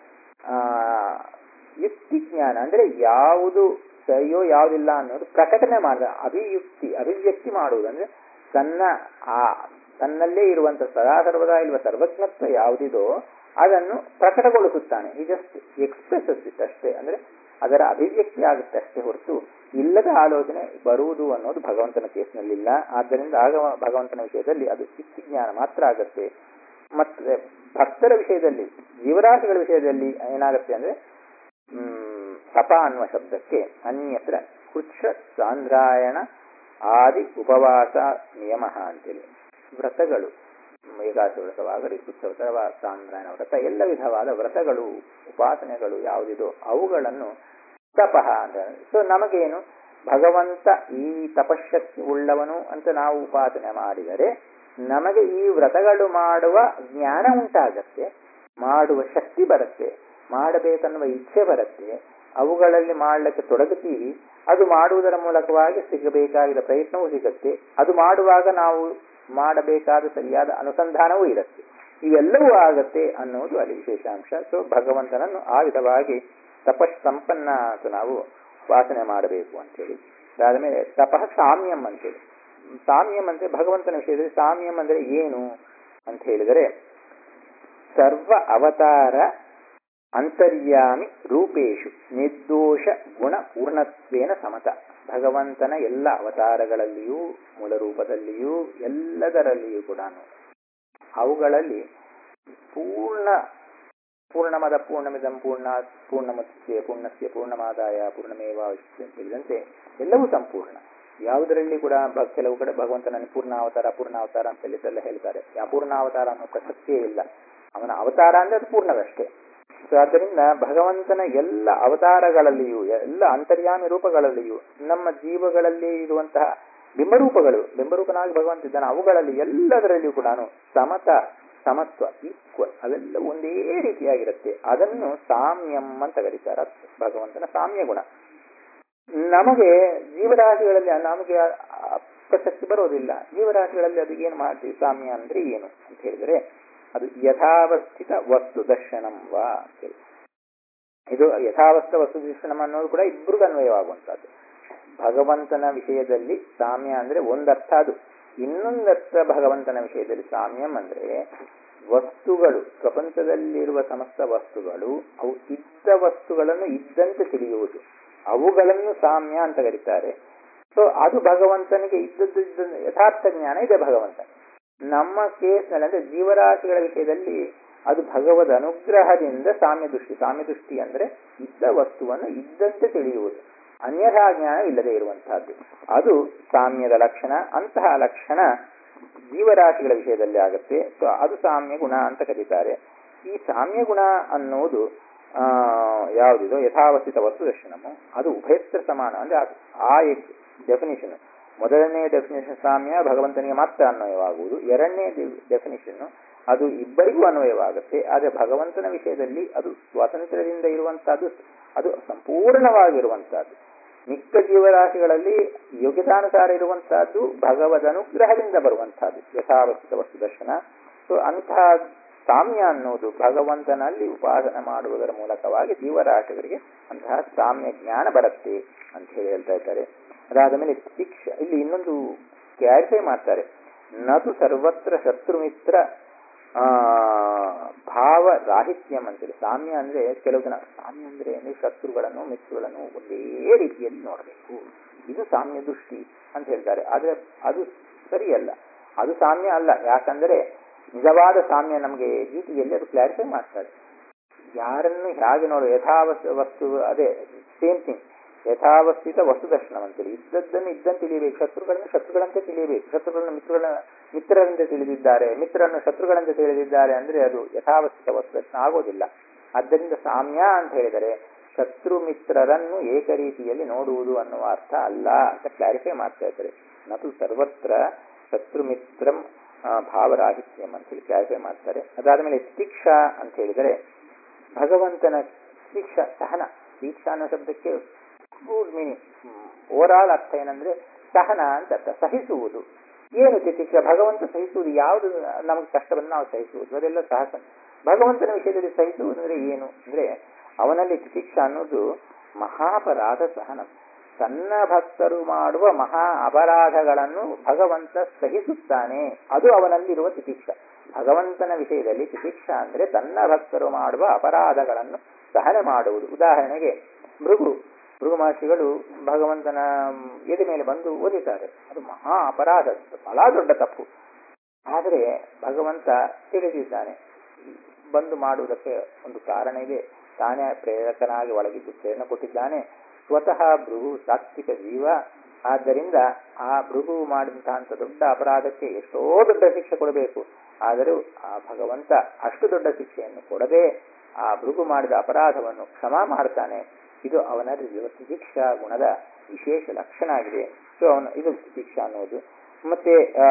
ಯುಕ್ತಿಜ್ಞಾನ ಅಂದ್ರೆ ಯಾವುದು ಸರಿಯೋ ಯಾವುದಿಲ್ಲ ಅನ್ನೋದು ಪ್ರಕಟಣೆ ಮಾಡಿದ. ಅಭಿವ್ಯಕ್ತಿ ಮಾಡುವುದು ಅಂದ್ರೆ ತನ್ನಲ್ಲೇ ಇರುವಂತ ಸದಾ ಸರ್ವದಾ ಇರುವ ಸರ್ವಜ್ಞತ್ವ ಯಾವುದಿದೋ ಅದನ್ನು ಪ್ರಕಟಗೊಳಿಸುತ್ತಾನೆ. ಈ ಜಸ್ಟ್ ಎಕ್ಸ್ಪ್ರೆಸಸ್ ಇಟ್ ಅಷ್ಟೇ. ಅಂದ್ರೆ ಅದರ ಅಭಿವ್ಯಕ್ತಿ ಆಗುತ್ತೆ ಅಷ್ಟೇ ಹೊರತು ಇಲ್ಲದ ಆಲೋಚನೆ ಬರುವುದು ಅನ್ನೋದು ಭಗವಂತನ ಕೇಸ್ನಲ್ಲಿಲ್ಲ. ಆದ್ದರಿಂದ ಆಗ ಭಗವಂತನ ವಿಷಯದಲ್ಲಿ ಅದು ಯುಕ್ತಿಜ್ಞಾನ ಮಾತ್ರ ಆಗುತ್ತೆ. ಮತ್ತೆ ಭಕ್ತರ ವಿಷಯದಲ್ಲಿ, ಜೀವರಾಶಿಗಳ ವಿಷಯದಲ್ಲಿ ಏನಾಗುತ್ತೆ ಅಂದ್ರೆ ತಪ ಅನ್ನುವ ಶಬ್ದಕ್ಕೆ ಅನ್ಯತ್ರ ಕೃಚ್ಛ ಸಾಂದ್ರಾಯಣ ಆದಿ ಉಪವಾಸ ನಿಯಮ ಅಂತೇಳಿ ವ್ರತಗಳು, ಏಕಾದಶಿ ವ್ರತವಾಗಲಿ, ಕೃಚ್ಛವ್ರತ, ಸಾಂದ್ರಾಯಣ ವ್ರತ, ಎಲ್ಲ ವಿಧವಾದ ವ್ರತಗಳು, ಉಪಾಸನೆಗಳು ಯಾವುದಿದೋ ಅವುಗಳನ್ನು ತಪಃ ಅಂತ. ಸೊ ನಮಗೇನು ಭಗವಂತ ಈ ತಪಶಕ್ತಿ ಉಳ್ಳವನು ಅಂತ ನಾವು ಉಪಾಸನೆ ಮಾಡಿದರೆ ನಮಗೆ ಈ ವ್ರತಗಳು ಮಾಡುವ ಜ್ಞಾನ ಉಂಟಾಗತ್ತೆ, ಮಾಡುವ ಶಕ್ತಿ ಬರುತ್ತೆ, ಮಾಡಬೇಕನ್ನುವ ಇಚ್ಛೆ ಬರುತ್ತೆ, ಅವುಗಳಲ್ಲಿ ಮಾಡಲಿಕ್ಕೆ ತೊಡಗುತ್ತೀವಿ. ಅದು ಮಾಡುವುದರ ಮೂಲಕವಾಗಿ ಸಿಗಬೇಕಾಗಿದ್ದ ಪ್ರಯತ್ನವೂ ಸಿಗತ್ತೆ. ಅದು ಮಾಡುವಾಗ ನಾವು ಮಾಡಬೇಕಾದ ಸರಿಯಾದ ಅನುಸಂಧಾನವೂ ಇರುತ್ತೆ. ಇವೆಲ್ಲವೂ ಆಗತ್ತೆ ಅನ್ನೋದು ಅಲ್ಲಿ ವಿಶೇಷಾಂಶ. ಸೊ ಭಗವಂತನನ್ನು ಆ ವಿಧವಾಗಿ ತಪಸ್ ಸಂಪನ್ನ ಅಂತ ನಾವು ಉಪಾಸನೆ ಮಾಡಬೇಕು ಅಂತೇಳಿ. ಅದಾದ್ಮೇಲೆ ತಪಃ ಸಾಮ್ಯಂ ಅಂತೇಳಿ. ಸಾಮ್ಯಂ ಅಂದ್ರೆ ಭಗವಂತನ ವಿಷಯದಲ್ಲಿ ಸಾಮ್ಯಂ ಅಂದ್ರೆ ಏನು ಅಂತ ಹೇಳಿದರೆ ಸರ್ವ ಅವತಾರ ಅಂತರ್ಯಾಮಿ ರೂಪೇಶು ನಿರ್ದೋಷ ಗುಣ ಪೂರ್ಣತ್ವೇನ ಸಮತ. ಭಗವಂತನ ಎಲ್ಲ ಅವತಾರಗಳಲ್ಲಿಯೂ ಮೂಲ ರೂಪದಲ್ಲಿಯೂ ಎಲ್ಲದರಲ್ಲಿಯೂ ಕೂಡ ಅವುಗಳಲ್ಲಿ ಪೂರ್ಣಮದ ಪೂರ್ಣಮಿದಂ ಪೂರ್ಣಮುಚ್ಯತೆ ಪೂರ್ಣಸ್ಯ ಪೂರ್ಣಮಾದಾಯ ಪೂರ್ಣಮೇವಾವಶಿಷ್ಯತೆ ಅಂತ ಹೇಳಿದಂತೆ ಎಲ್ಲವೂ ಸಂಪೂರ್ಣ. ಯಾವುದರಲ್ಲಿ ಕೂಡ ಕೆಲವು ಕಡೆ ಭಗವಂತನನ್ನು ಪೂರ್ಣಾವತಾರ ಅಂತೆಲ್ಲ ಹೇಳ್ತಾರೆ. ಆ ಪೂರ್ಣಾವತಾರ ಅನ್ನೋ ಪ್ರಸಕ್ತಿಯೇ ಇಲ್ಲ. ಅವನ ಅವತಾರ ಅಂದ್ರೆ ಅದು ಪೂರ್ಣವಷ್ಟೇ. ಸೊ ಆದ್ದರಿಂದ ಭಗವಂತನ ಎಲ್ಲ ಅವತಾರಗಳಲ್ಲಿಯೂ ಎಲ್ಲ ಅಂತರ್ಯಾಮಿ ರೂಪಗಳಲ್ಲಿಯೂ ನಮ್ಮ ಜೀವಗಳಲ್ಲಿ ಇರುವಂತಹ ಬಿಂಬರೂಪನಾಗಿ ಭಗವಂತ ಇದ್ದಾನೆ. ಅವುಗಳಲ್ಲಿ ಎಲ್ಲದರಲ್ಲಿಯೂ ಕೂಡ ಸಮತ್ವ ಈಕ್ವಲ್, ಅವೆಲ್ಲ ಒಂದೇ ರೀತಿಯಾಗಿರುತ್ತೆ. ಅದನ್ನು ಸಾಮ್ಯಂ ಅಂತ ಕರೀತಾರೆ. ಭಗವಂತನ ಸಾಮ್ಯ ಗುಣ. ನಮಗೆ ಜೀವರಾಶಿಗಳಲ್ಲಿ ನಮಗೆ ಪ್ರಸಕ್ತಿ ಬರೋದಿಲ್ಲ. ಜೀವರಾಶಿಗಳಲ್ಲಿ ಅದು ಏನು ಮಾಡ್ತೀವಿ? ಸಾಮ್ಯ ಅಂದ್ರೆ ಏನು ಅಂತ ಹೇಳಿದರೆ ಅದು ಯಥಾವಸ್ಥಿತ ವಸ್ತು ದರ್ಶನಂ ವಾ ಅಂತೇಳಿ. ಇದು ಯಥಾವಸ್ಥ ವಸ್ತು ದರ್ಶನಂ ಅನ್ನೋದು ಕೂಡ ಇಬ್ಬರಿಗೂ ಅನ್ವಯವಾಗುವಂತಹದ್ದು. ಭಗವಂತನ ವಿಷಯದಲ್ಲಿ ಸಾಮ್ಯ ಅಂದ್ರೆ ಒಂದರ್ಥ ಅದು. ಇನ್ನೊಂದರ್ಥ ಭಗವಂತನ ವಿಷಯದಲ್ಲಿ ಸಾಮ್ಯಂ ಅಂದ್ರೆ ವಸ್ತುಗಳು, ಪ್ರಪಂಚದಲ್ಲಿರುವ ಸಮಸ್ತ ವಸ್ತುಗಳು ಅವು ಇದ್ದ ವಸ್ತುಗಳನ್ನು ಇದ್ದಂತೆ ತಿಳಿಯುವುದು, ಅವುಗಳನ್ನು ಸಾಮ್ಯ ಅಂತ ಕರೀತಾರೆ. ಸೊ ಅದು ಭಗವಂತನಿಗೆ ಇದ್ದದ್ದು ಯಥಾರ್ಥ ಜ್ಞಾನ ಇದೆ ಭಗವಂತ. ನಮ್ಮ ಕೇಸ್ನಲ್ಲಿ ಅಂದ್ರೆ ಜೀವರಾಶಿಗಳ ವಿಷಯದಲ್ಲಿ ಅದು ಭಗವದ್ ಅನುಗ್ರಹದಿಂದ ಸಾಮ್ಯ ದೃಷ್ಟಿ. ಸಾಮ್ಯ ದೃಷ್ಟಿ ಅಂದ್ರೆ ಇದ್ದ ವಸ್ತುವನ್ನು ಇದ್ದಂತೆ ತಿಳಿಯುವುದು, ಅನ್ಯಥಾ ಜ್ಞಾನ ಇಲ್ಲದೆ ಇರುವಂತಹದ್ದು. ಅದು ಸಾಮ್ಯದ ಲಕ್ಷಣ. ಅಂತಹ ಲಕ್ಷಣ ಜೀವರಾಶಿಗಳ ವಿಷಯದಲ್ಲಿ ಆಗುತ್ತೆ. ಸೊ ಅದು ಸಾಮ್ಯ ಗುಣ ಅಂತ ಕರೀತಾರೆ. ಈ ಸಾಮ್ಯ ಗುಣ ಅನ್ನುವುದು ಯಾವುದಿದೋ ಯಥಾವಸ್ಥಿತ ವಸ್ತು ದರ್ಶನము, ಅದು ಉಭಯತ್ರ ಸಮಾನ. ಅಂದ್ರೆ ಆ ಡೆಫಿನಿಷನ್, ಮೊದಲನೇ ಡೆಫಿನೇಷನ್ ಸಾಮ್ಯ ಭಗವಂತನಿಗೆ ಮಾತ್ರ ಅನ್ವಯವಾಗುವುದು. ಎರಡನೇ ಡೆಫಿನಿಷನ್ ಅದು ಇಬ್ಬರಿಗೂ ಅನ್ವಯವಾಗುತ್ತೆ. ಆದರೆ ಭಗವಂತನ ವಿಷಯದಲ್ಲಿ ಅದು ಸ್ವಾತಂತ್ರ್ಯದಿಂದ ಇರುವಂತಹದ್ದು, ಅದು ಸಂಪೂರ್ಣವಾಗಿರುವಂತಹದ್ದು. ಮಿಕ್ಕ ಜೀವರಾಶಿಗಳಲ್ಲಿ ಯೋಗ್ಯತಾನುಸಾರ ಇರುವಂತಹದ್ದು ಭಗವದ್ ಅನುಗ್ರಹದಿಂದ ಬರುವಂತಹದ್ದು ಯಥಾವಸ್ಥಿತ ವಸ್ತು ದರ್ಶನ. ಸೊ ಅಂತಹ ಸಾಮ್ಯ ಅನ್ನೋದು ಭಗವಂತನಲ್ಲಿ ಉಪಾಸನೆ ಮಾಡುವುದರ ಮೂಲಕವಾಗಿ ಜೀವರಾಶಿಗಳಿಗೆ ಅಂತಹ ಸಾಮ್ಯ ಜ್ಞಾನ ಬರುತ್ತೆ ಅಂತ ಹೇಳಿ ಹೇಳ್ತಾ ಇದ್ದಾರೆ. ಅದಾದ ಮೇಲೆ ಶಿಕ್ಷ ಇಲ್ಲಿ ಇನ್ನೊಂದು ಕ್ಲಾರಿಫೈ ಮಾಡ್ತಾರೆ. ನದು ಸರ್ವತ್ರ ಶತ್ರುಮಿತ್ರ ಭಾವ ರಾಹಿತ್ಯಂ ಅಂತೇಳಿ. ಸಾಮ್ಯ ಅಂದ್ರೆ ಕೆಲವು ಜನ ಸಾಮ್ಯ ಅಂದ್ರೆ ಶತ್ರುಗಳನ್ನು ಮಿತ್ರಗಳನ್ನು ಒಂದೇ ರೀತಿಯಲ್ಲಿ ನೋಡಬೇಕು, ಇದು ಸಾಮ್ಯ ದೃಷ್ಟಿ ಅಂತ ಹೇಳ್ತಾರೆ. ಆದ್ರೆ ಅದು ಸರಿಯಲ್ಲ, ಅದು ಸಾಮ್ಯ ಅಲ್ಲ. ಯಾಕಂದ್ರೆ ನಿಜವಾದ ಸಾಮ್ಯ ನಮಗೆ ಗೀತೆಯಲ್ಲಿ ಅದು ಕ್ಲಾರಿಫೈ ಮಾಡ್ತಾರೆ. ಯಾರನ್ನು ಹೇಗೆ ನೋಡು, ವಸ್ತು ಅದೇ ಸೇಮ್ ಥಿಂಗ್, ಯಥಾವಸ್ಥಿತ ವಸ್ತು ದರ್ಶನ ಅಂತೇಳಿ. ಇದ್ದದ್ದನ್ನು ಇದ್ದಂತೆ ತಿಳಿಯಬೇಕು, ಶತ್ರುಗಳನ್ನು ಶತ್ರುಗಳಂತೆ ತಿಳಿಯಬೇಕು. ಶತ್ರುಗಳನ್ನು ಮಿತ್ರರಂತೆ ತಿಳಿದಿದ್ದಾರೆ, ಮಿತ್ರರನ್ನು ಶತ್ರುಗಳಂತೆ ತಿಳಿದಿದ್ದಾರೆ ಅಂದ್ರೆ ಅದು ಯಥಾವಸ್ಥಿತ ವಸ್ತು ದರ್ಶನ ಆಗೋದಿಲ್ಲ. ಆದ್ದರಿಂದ ಸಾಮ್ಯ ಅಂತ ಹೇಳಿದರೆ ಶತ್ರು ಮಿತ್ರರನ್ನು ಏಕರೀತಿಯಲ್ಲಿ ನೋಡುವುದು ಅನ್ನುವ ಅರ್ಥ ಅಲ್ಲ ಅಂತ ಕ್ಲಾರಿಫೈ ಮಾಡ್ತಾ ಇದ್ದಾರೆ. ನತು ಸರ್ವತ್ರ ಶತ್ರು ಮಿತ್ರಂ ಭಾವರಾಹಿತ್ಯಂ ಅಂತ ಹೇಳಿ ಕ್ಲಾರಿಫೈ ಮಾಡ್ತಾರೆ. ಅದಾದ ಮೇಲೆ ತಿತಿಕ್ಷಾ ಅಂತ ಹೇಳಿದರೆ ಭಗವಂತನ ತಿತಿಕ್ಷಾ ಸಹನ. ದೀಕ್ಷಾ ಅನ್ನೋ ಶಬ್ದಕ್ಕೆ ಫುಲ್ ಮೀನಿಂಗ್, ಓವರಾಲ್ ಅರ್ಥ ಏನಂದ್ರೆ ಸಹನ ಅಂತ ಅರ್ಥ, ಸಹಿಸುವುದು. ಏನು ತಿತಿಕ್ಷಾ? ಭಗವಂತ ಸಹಿಸುವುದು. ಯಾವುದು ನಮಗೆ ಕಷ್ಟವನ್ನು ನಾವು ಸಹಿಸುವುದು, ಅದೆಲ್ಲ ಸಾಹಸ. ಭಗವಂತನ ವಿಷಯದಲ್ಲಿ ಸಹಿಸುವುದು ಅಂದ್ರೆ ಏನು ಅಂದ್ರೆ ಅವನಲ್ಲಿ ತಿತಿಕ್ಷಾ ಅನ್ನೋದು ಮಹಾಪರಾಧ ಸಹನ. ತನ್ನ ಭಕ್ತರು ಮಾಡುವ ಮಹಾ ಅಪರಾಧಗಳನ್ನು ಭಗವಂತ ಸಹಿಸುತ್ತಾನೆ, ಅದು ಅವನಲ್ಲಿರುವ ತಿತಿಕ್ಷಾ. ಭಗವಂತನ ವಿಷಯದಲ್ಲಿ ತಿತಿಕ್ಷಾ ಅಂದ್ರೆ ತನ್ನ ಭಕ್ತರು ಮಾಡುವ ಅಪರಾಧಗಳನ್ನು ಸಹನೆ ಮಾಡುವುದು. ಉದಾಹರಣೆಗೆ ಭೃಗು ಮಹರ್ಷಿಗಳು ಭಗವಂತನ ಎದೆ ಮೇಲೆ ಬಂದು ಓದಿದ್ದಾರೆ, ಅದು ಮಹಾ ಅಪರಾಧ, ಬಹಳ ದೊಡ್ಡ ತಪ್ಪು. ಆದರೆ ಭಗವಂತ ತಿಳಿದಿದ್ದಾನೆ, ಬಂದು ಮಾಡುವುದಕ್ಕೆ ಒಂದು ಕಾರಣ ಇದೆ. ತಾನೇ ಪ್ರೇರಕನಾಗಿ ಒಳಗಿದ್ದು ಪ್ರೇರಣೆ ಕೊಟ್ಟಿದ್ದಾನೆ. ಸ್ವತಃ ಭೃಗು ಸಾತ್ವಿಕ ಜೀವ. ಆದ್ದರಿಂದ ಆ ಭೃಗು ಮಾಡಿದಂತಹ ದೊಡ್ಡ ಅಪರಾಧಕ್ಕೆ ಎಷ್ಟೋ ದೊಡ್ಡ ಶಿಕ್ಷೆ ಕೊಡಬೇಕು. ಆದರೂ ಆ ಭಗವಂತ ಅಷ್ಟು ದೊಡ್ಡ ಶಿಕ್ಷೆಯನ್ನು ಕೊಡದೆ ಆ ಭೃಗು ಮಾಡಿದ ಅಪರಾಧವನ್ನು ಕ್ಷಮಾ ಮಾಡ್ತಾನೆ. ಇದು ಅವನಲ್ಲಿರುವ ತಿತಿಕ್ಷಾ ಗುಣದ ವಿಶೇಷ ಲಕ್ಷಣ ಆಗಿದೆ. ಸೊ ಇದು ತಿತಿಕ್ಷಾ ಅನ್ನೋದು. ಮತ್ತೆ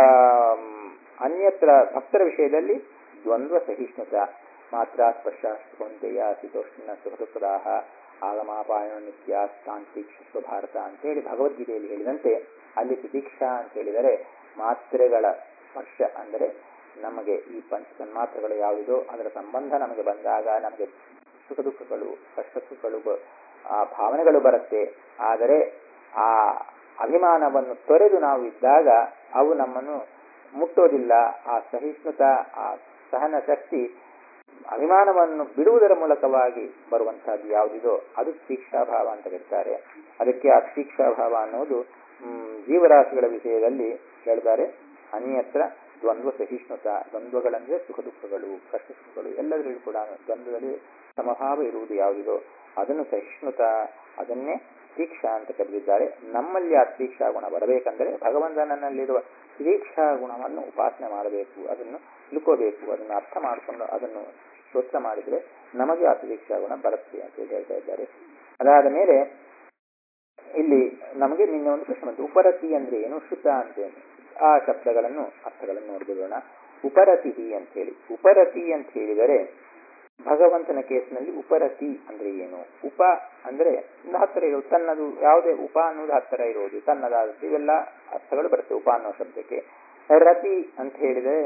ಅನ್ಯತ್ರ ಭಕ್ತರ ವಿಷಯದಲ್ಲಿ ದ್ವಂದ್ವ ಸಹಿಷ್ಣುತ, ಮಾತ್ರ ಸ್ಪರ್ಶಾಸ್ಪಂತೆಯ ಶೀತೋಷ್ಣ ಸುಖದುಃಖದಾಹ ಆಗಮಾಪಾಯಣ ನಿತ್ಯ ತಾಂತ್ರಿಕ್ಷ ಭಾರತ ಅಂತೇಳಿ ಭಗವದ್ಗೀತೆಯಲ್ಲಿ ಹೇಳಿದಂತೆ ಅಲ್ಲಿ ತಿತಿಕ್ಷಾ ಅಂತ ಹೇಳಿದರೆ ಮಾತ್ರೆಗಳ ಸ್ಪರ್ಶ ಅಂದರೆ ನಮಗೆ ಈ ಪಂಚ ತನ್ಮಾತ್ರೆಗಳು ಯಾವುದೋ ಅದರ ಸಂಬಂಧ ನಮಗೆ ಬಂದಾಗ ನಮಗೆ ಸುಖ ದುಃಖಗಳು ಕಷ್ಟ ಸುಖಗಳು ಆ ಭಾವನೆಗಳು ಬರುತ್ತೆ. ಆದರೆ ಆ ಅಭಿಮಾನವನ್ನು ತೊರೆದು ನಾವು ಇದ್ದಾಗ ಅವು ನಮ್ಮನ್ನು ಮುಟ್ಟೋದಿಲ್ಲ. ಆ ಸಹಿಷ್ಣುತ, ಆ ಸಹನ ಶಕ್ತಿ ಅಭಿಮಾನವನ್ನು ಬಿಡುವುದರ ಮೂಲಕವಾಗಿ ಬರುವಂತಹದ್ದು ಯಾವುದಿದೋ ಅದು ತಿತಿಕ್ಷಾಭಾವ ಅಂತ ಕರೀತಾರೆ. ಅದಕ್ಕೆ ಆ ತಿತಿಕ್ಷಾಭಾವ ಅನ್ನೋದು ಜೀವರಾಶಿಗಳ ವಿಷಯದಲ್ಲಿ ಹೇಳ್ತಾರೆ. ಅನ್ಯತ್ರ ದ್ವಂದ್ವ ಸಹಿಷ್ಣುತ, ದ್ವಂದ್ವಗಳಂದ್ರೆ ಸುಖ ದುಃಖಗಳು ಕಷ್ಟ ಸುಖಗಳು ಎಲ್ಲದರಲ್ಲೂ ಕೂಡ ದ್ವಂದ್ವದಲ್ಲಿ ಸಮಭಾವ ಇರುವುದು ಯಾವುದಿದೋ ಅದನ್ನು ಸಹಿಷ್ಣುತ, ಅದನ್ನೇ ತಿತಿಕ್ಷಾ ಅಂತ ಕರೆದಿದ್ದಾರೆ. ನಮ್ಮಲ್ಲಿ ಆ ತಿತಿಕ್ಷಾ ಗುಣ ಬರಬೇಕಂದ್ರೆ ಭಗವಂತನಲ್ಲಿರುವ ತಿತಿಕ್ಷಾ ಗುಣವನ್ನು ಉಪಾಸನೆ ಮಾಡಬೇಕು, ಅದನ್ನು ತಿಳ್ಕೋಬೇಕು, ಅದನ್ನು ಅರ್ಥ ಮಾಡಿಕೊಂಡು ಅದನ್ನು ಸ್ತೋತ್ರ ಮಾಡಿದರೆ ನಮಗೆ ಆ ತಿತಿಕ್ಷಾ ಗುಣ ಬರುತ್ತೆ ಅಂತ ಹೇಳ್ತಾ ಇದ್ದಾರೆ. ಅದಾದ ಮೇಲೆ ಇಲ್ಲಿ ನಮಗೆ ನಿನ್ನೆ ಒಂದು ಪ್ರಶ್ನೆ ಬಂತು, ಉಪರತಿ ಅಂದ್ರೆ ಏನು, ಶ್ರುತ ಅಂತೇನು, ಆ ಶಬ್ದಗಳನ್ನು ಅರ್ಥಗಳನ್ನು ನೋಡಿಬಿಡೋಣ. ಉಪರತಿ ಅಂತ ಹೇಳಿ, ಉಪರತಿ ಅಂತ ಹೇಳಿದರೆ ಭಗವಂತನ ಕೇಸ್ನಲ್ಲಿ ಉಪರತಿ ಅಂದ್ರೆ ಏನು? ಉಪ ಅಂದ್ರೆ ಹತ್ತಿರ ಇರೋದು, ತನ್ನದು ಯಾವುದೇ ಉಪ ಅನ್ನೋದು ಹತ್ತಿರ ಇರೋದು, ತನ್ನದಾದ ಇವೆಲ್ಲ ಅರ್ಥಗಳು ಬರುತ್ತೆ ಉಪ ಅನ್ನೋ ಶಬ್ದಕ್ಕೆ. ರತಿ ಅಂತ ಹೇಳಿದರೆ